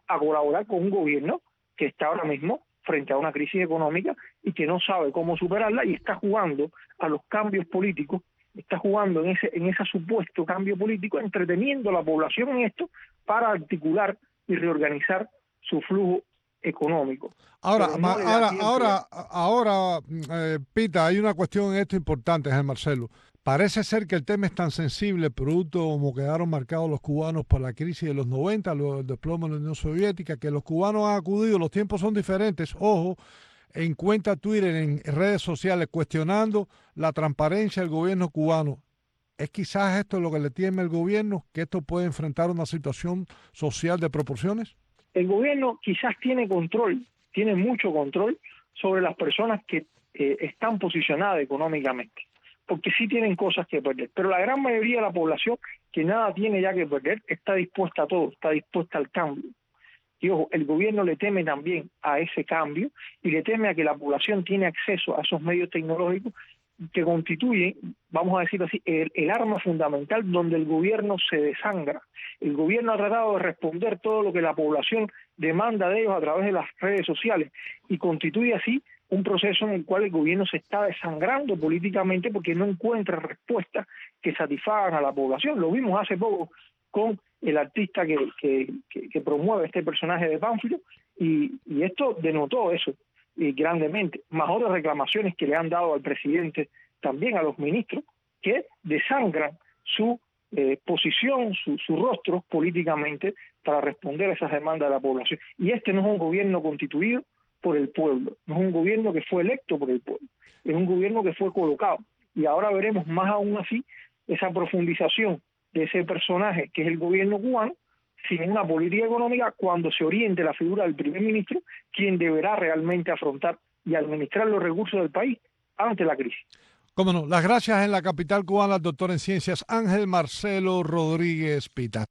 a colaborar con un gobierno que está ahora mismo frente a una crisis económica y que no sabe cómo superarla y está jugando a los cambios políticos, está jugando en ese en ese supuesto cambio político, entreteniendo a la población en esto para articular y reorganizar su flujo económico. Ahora, no ma, ahora, tiempo, ahora, ahora, eh, Pita, hay una cuestión en esto importante, José Marcelo. Parece ser que el tema es tan sensible, producto como quedaron marcados los cubanos por la crisis de los noventa, luego del desplome de la Unión Soviética, que los cubanos han acudido, los tiempos son diferentes, ojo, en cuenta Twitter, en redes sociales, cuestionando la transparencia del gobierno cubano. ¿Es quizás esto lo que le teme el gobierno, que esto puede enfrentar una situación social de proporciones? El gobierno quizás tiene control, tiene mucho control sobre las personas que eh, están posicionadas económicamente, porque sí tienen cosas que perder, pero la gran mayoría de la población que nada tiene ya que perder está dispuesta a todo, está dispuesta al cambio. Y ojo, el gobierno le teme también a ese cambio y le teme a que la población tiene acceso a esos medios tecnológicos que constituyen, vamos a decirlo así, el, el arma fundamental donde el gobierno se desangra. El gobierno ha tratado de responder todo lo que la población demanda de ellos a través de las redes sociales y constituye así un proceso en el cual el gobierno se está desangrando políticamente porque no encuentra respuestas que satisfagan a la población. Lo vimos hace poco con el artista que, que, que, que promueve este personaje de Pánfilo y, y esto denotó eso y grandemente, más otras reclamaciones que le han dado al presidente, también a los ministros, que desangran su eh, posición, su, su rostro políticamente para responder a esas demandas de la población. Y este no es un gobierno constituido por el pueblo, no es un gobierno que fue electo por el pueblo, es un gobierno que fue colocado. Y ahora veremos más aún así esa profundización de ese personaje que es el gobierno cubano, sin una política económica, cuando se oriente la figura del primer ministro, quien deberá realmente afrontar y administrar los recursos del país ante la crisis. Cómo no, las gracias en la capital cubana al doctor en ciencias Ángel Marcelo Rodríguez Pita.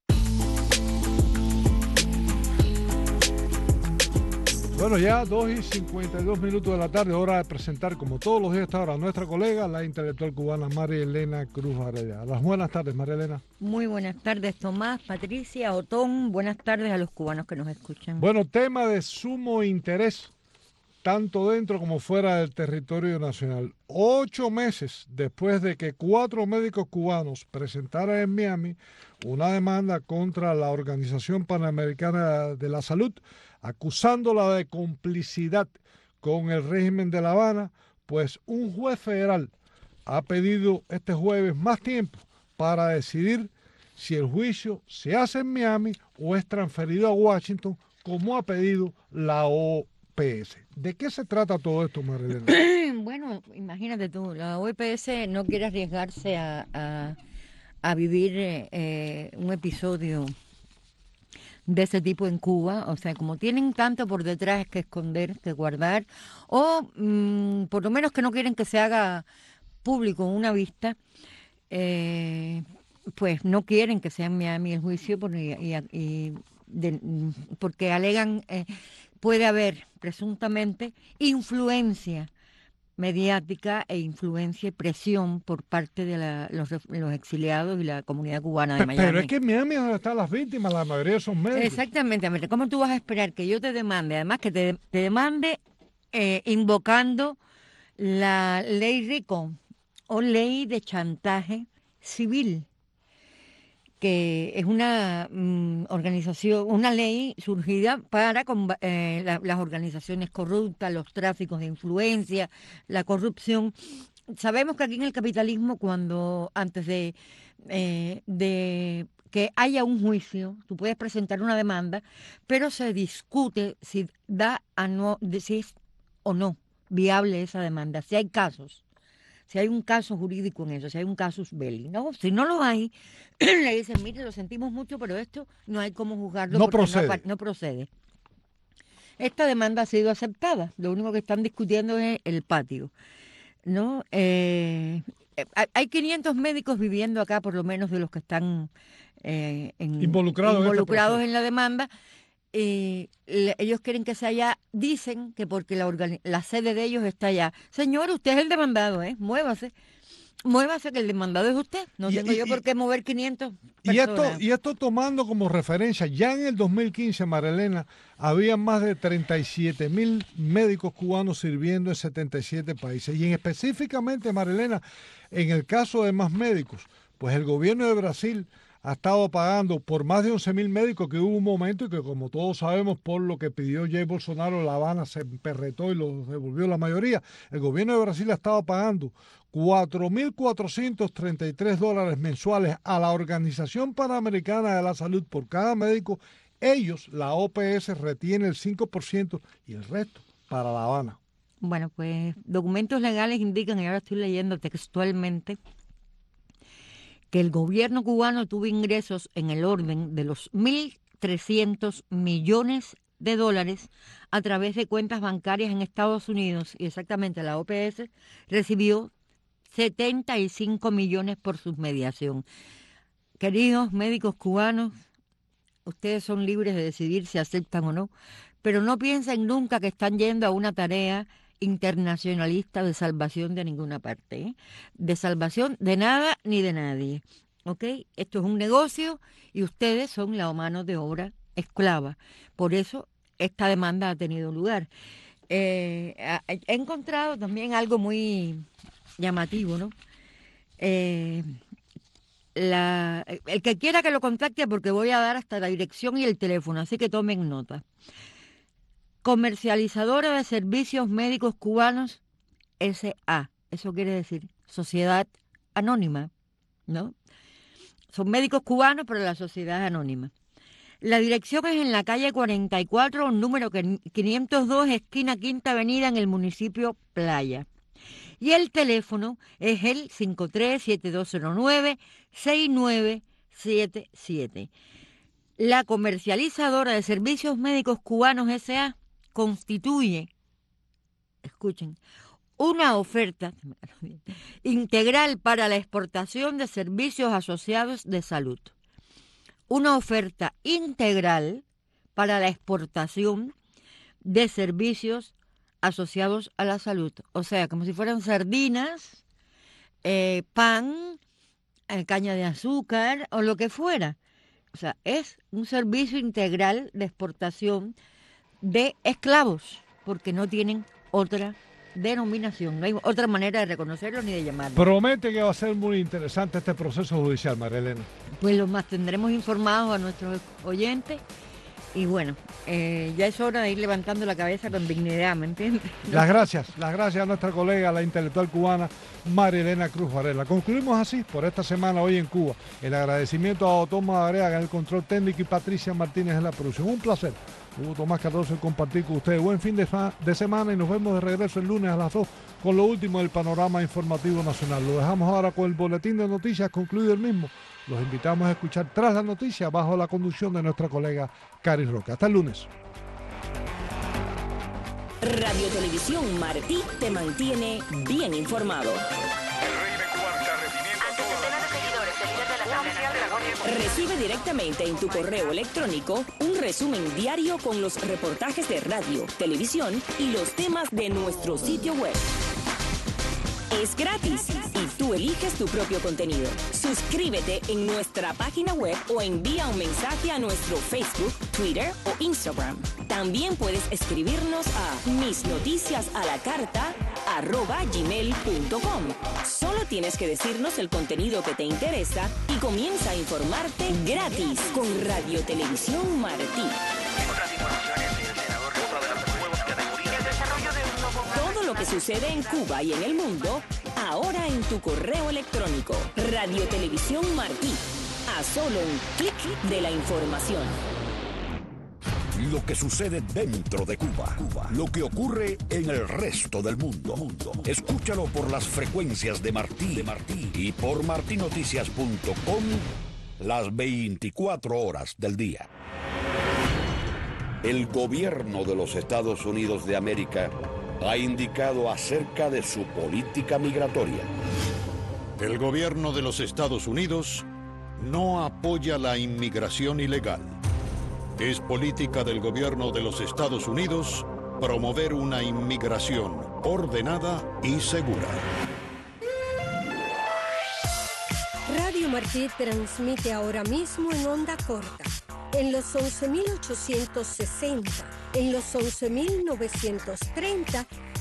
Bueno, ya dos y cincuenta y dos minutos de la tarde, hora de presentar, como todos los días a esta hora, a nuestra colega, la intelectual cubana María Elena Cruz Varela. Las buenas tardes, María Elena. Muy buenas tardes, Tomás, Patricia, Otón. Buenas tardes a los cubanos que nos escuchan. Bueno, tema de sumo interés, tanto dentro como fuera del territorio nacional. Ocho meses después de que cuatro médicos cubanos presentaran en Miami una demanda contra la Organización Panamericana de la Salud, acusándola de complicidad con el régimen de La Habana, pues un juez federal ha pedido este jueves más tiempo para decidir si el juicio se hace en Miami o es transferido a Washington, como ha pedido la O P S. ¿De qué se trata todo esto, Marilena? Bueno, imagínate tú, la O P S no quiere arriesgarse a, a, a vivir eh, un episodio de ese tipo en Cuba, o sea, como tienen tanto por detrás que esconder, que guardar, o mmm, por lo menos que no quieren que se haga público una vista, eh, pues no quieren que sea en Miami el juicio porque, y, y de, porque alegan eh, puede haber presuntamente influencia mediática e influencia y presión por parte de la, los, los exiliados y la comunidad cubana de Miami. Pero es que en Miami es donde están las víctimas, la mayoría son médicos. Exactamente, ¿cómo tú vas a esperar que yo te demande, además que te, te demande eh, invocando la ley RICO o ley de chantaje civil, que es una mm, organización, una ley surgida para eh, la, las organizaciones corruptas, los tráficos de influencia, la corrupción. Sabemos que aquí en el capitalismo, cuando antes de, eh, de que haya un juicio, tú puedes presentar una demanda, pero se discute si da a no, si es o no viable esa demanda, si hay casos. Si hay un caso jurídico en eso, si hay un casus belli, ¿no? Si no lo hay, le dicen, mire, lo sentimos mucho, pero esto no hay cómo juzgarlo. No porque procede. No, no procede. Esta demanda ha sido aceptada. Lo único que están discutiendo es el patio, ¿no? Eh, hay quinientos médicos viviendo acá, por lo menos de los que están eh, en, involucrados, involucrados en, en la demanda. Eh, le, ellos quieren que sea allá, dicen que porque la, organi- la sede de ellos está allá. Señor, usted es el demandado, ¿eh? Muévase. muévase que el demandado es usted. No Y- tengo y- yo por qué mover quinientos Y esto, personas. y esto tomando como referencia, ya en el dos mil quince, Marilena, había más de treinta y siete mil médicos cubanos sirviendo en setenta y siete países. Y en específicamente, Marilena, en el caso de más médicos, pues el gobierno de Brasil ha estado pagando por más de once mil médicos, que hubo un momento y que, como todos sabemos, por lo que pidió Jair Bolsonaro, La Habana se emperretó y los devolvió la mayoría. El gobierno de Brasil ha estado pagando cuatro mil cuatrocientos treinta y tres dólares mensuales a la Organización Panamericana de la Salud por cada médico. Ellos, la O P S, retiene el cinco por ciento y el resto para La Habana. Bueno, pues documentos legales indican, y ahora estoy leyendo textualmente, que el gobierno cubano tuvo ingresos en el orden de los mil trescientos millones de dólares a través de cuentas bancarias en Estados Unidos, y exactamente la O P S recibió setenta y cinco millones por su mediación. Queridos médicos cubanos, ustedes son libres de decidir si aceptan o no, pero no piensen nunca que están yendo a una tarea internacionalista de salvación de ninguna parte, ¿eh? De salvación de nada ni de nadie, ¿ok? Esto es un negocio y ustedes son la mano de obra esclava. Por eso esta demanda ha tenido lugar. Eh, he encontrado también algo muy llamativo, ¿no? Eh, la, el que quiera que lo contacte, porque voy a dar hasta la dirección y el teléfono, así que tomen nota. Comercializadora de Servicios Médicos Cubanos S A, eso quiere decir Sociedad Anónima, ¿no? Son médicos cubanos, pero la sociedad es anónima. La dirección es en la calle cuarenta y cuatro, número quinientos dos, esquina Quinta Avenida, en el municipio Playa. Y el teléfono es el cinco tres siete dos cero nueve seis nueve siete siete. La Comercializadora de Servicios Médicos Cubanos S A constituye, escuchen, una oferta integral para la exportación de servicios asociados de salud. Una oferta integral para la exportación de servicios asociados a la salud. O sea, como si fueran sardinas, eh, pan, eh, caña de azúcar o lo que fuera. O sea, es un servicio integral de exportación de esclavos, porque no tienen otra denominación, no hay otra manera de reconocerlos ni de llamarlos. Promete que va a ser muy interesante este proceso judicial, María Elena. Pues los mantendremos informados a nuestros oyentes y bueno, eh, ya es hora de ir levantando la cabeza con dignidad, ¿me entiendes? Las gracias, las gracias a nuestra colega, la intelectual cubana María Elena Cruz Varela. Concluimos así por esta semana Hoy en Cuba. El agradecimiento a Otoma Areaga en el control técnico y Patricia Martínez en la producción. Un placer. Hugo Tomás Cardoso, compartir con ustedes. Buen fin de, de semana y nos vemos de regreso el lunes a las dos con lo último del panorama informativo nacional. Lo dejamos ahora con el boletín de noticias concluido el mismo. Los invitamos a escuchar Tras la Noticia bajo la conducción de nuestra colega Cari Roca. Hasta el lunes. Radio Televisión Martí te mantiene bien informado. Recibe directamente en tu correo electrónico un resumen diario con los reportajes de radio, televisión y los temas de nuestro sitio web. Es gratis y tú eliges tu propio contenido. Suscríbete en nuestra página web o envía un mensaje a nuestro Facebook, Twitter o Instagram. También puedes escribirnos a misnoticiasalacarta arroba gmail punto com. Solo tienes que decirnos el contenido que te interesa y comienza a informarte gratis con Radio Televisión Martí. Todo lo que sucede en Cuba y en el mundo, ahora en tu correo electrónico. Radio Televisión Martí. A solo un clic de la información. Lo que sucede dentro de Cuba, Cuba, lo que ocurre en el resto del mundo. mundo. Escúchalo por las frecuencias de Martí, de Martí y por martí noticias punto com las veinticuatro horas del día. El gobierno de los Estados Unidos de América ha indicado acerca de su política migratoria. El gobierno de los Estados Unidos no apoya la inmigración ilegal. Es política del gobierno de los Estados Unidos promover una inmigración ordenada y segura. Martí transmite ahora mismo en onda corta, en los once mil ochocientos sesenta, en los once mil novecientos treinta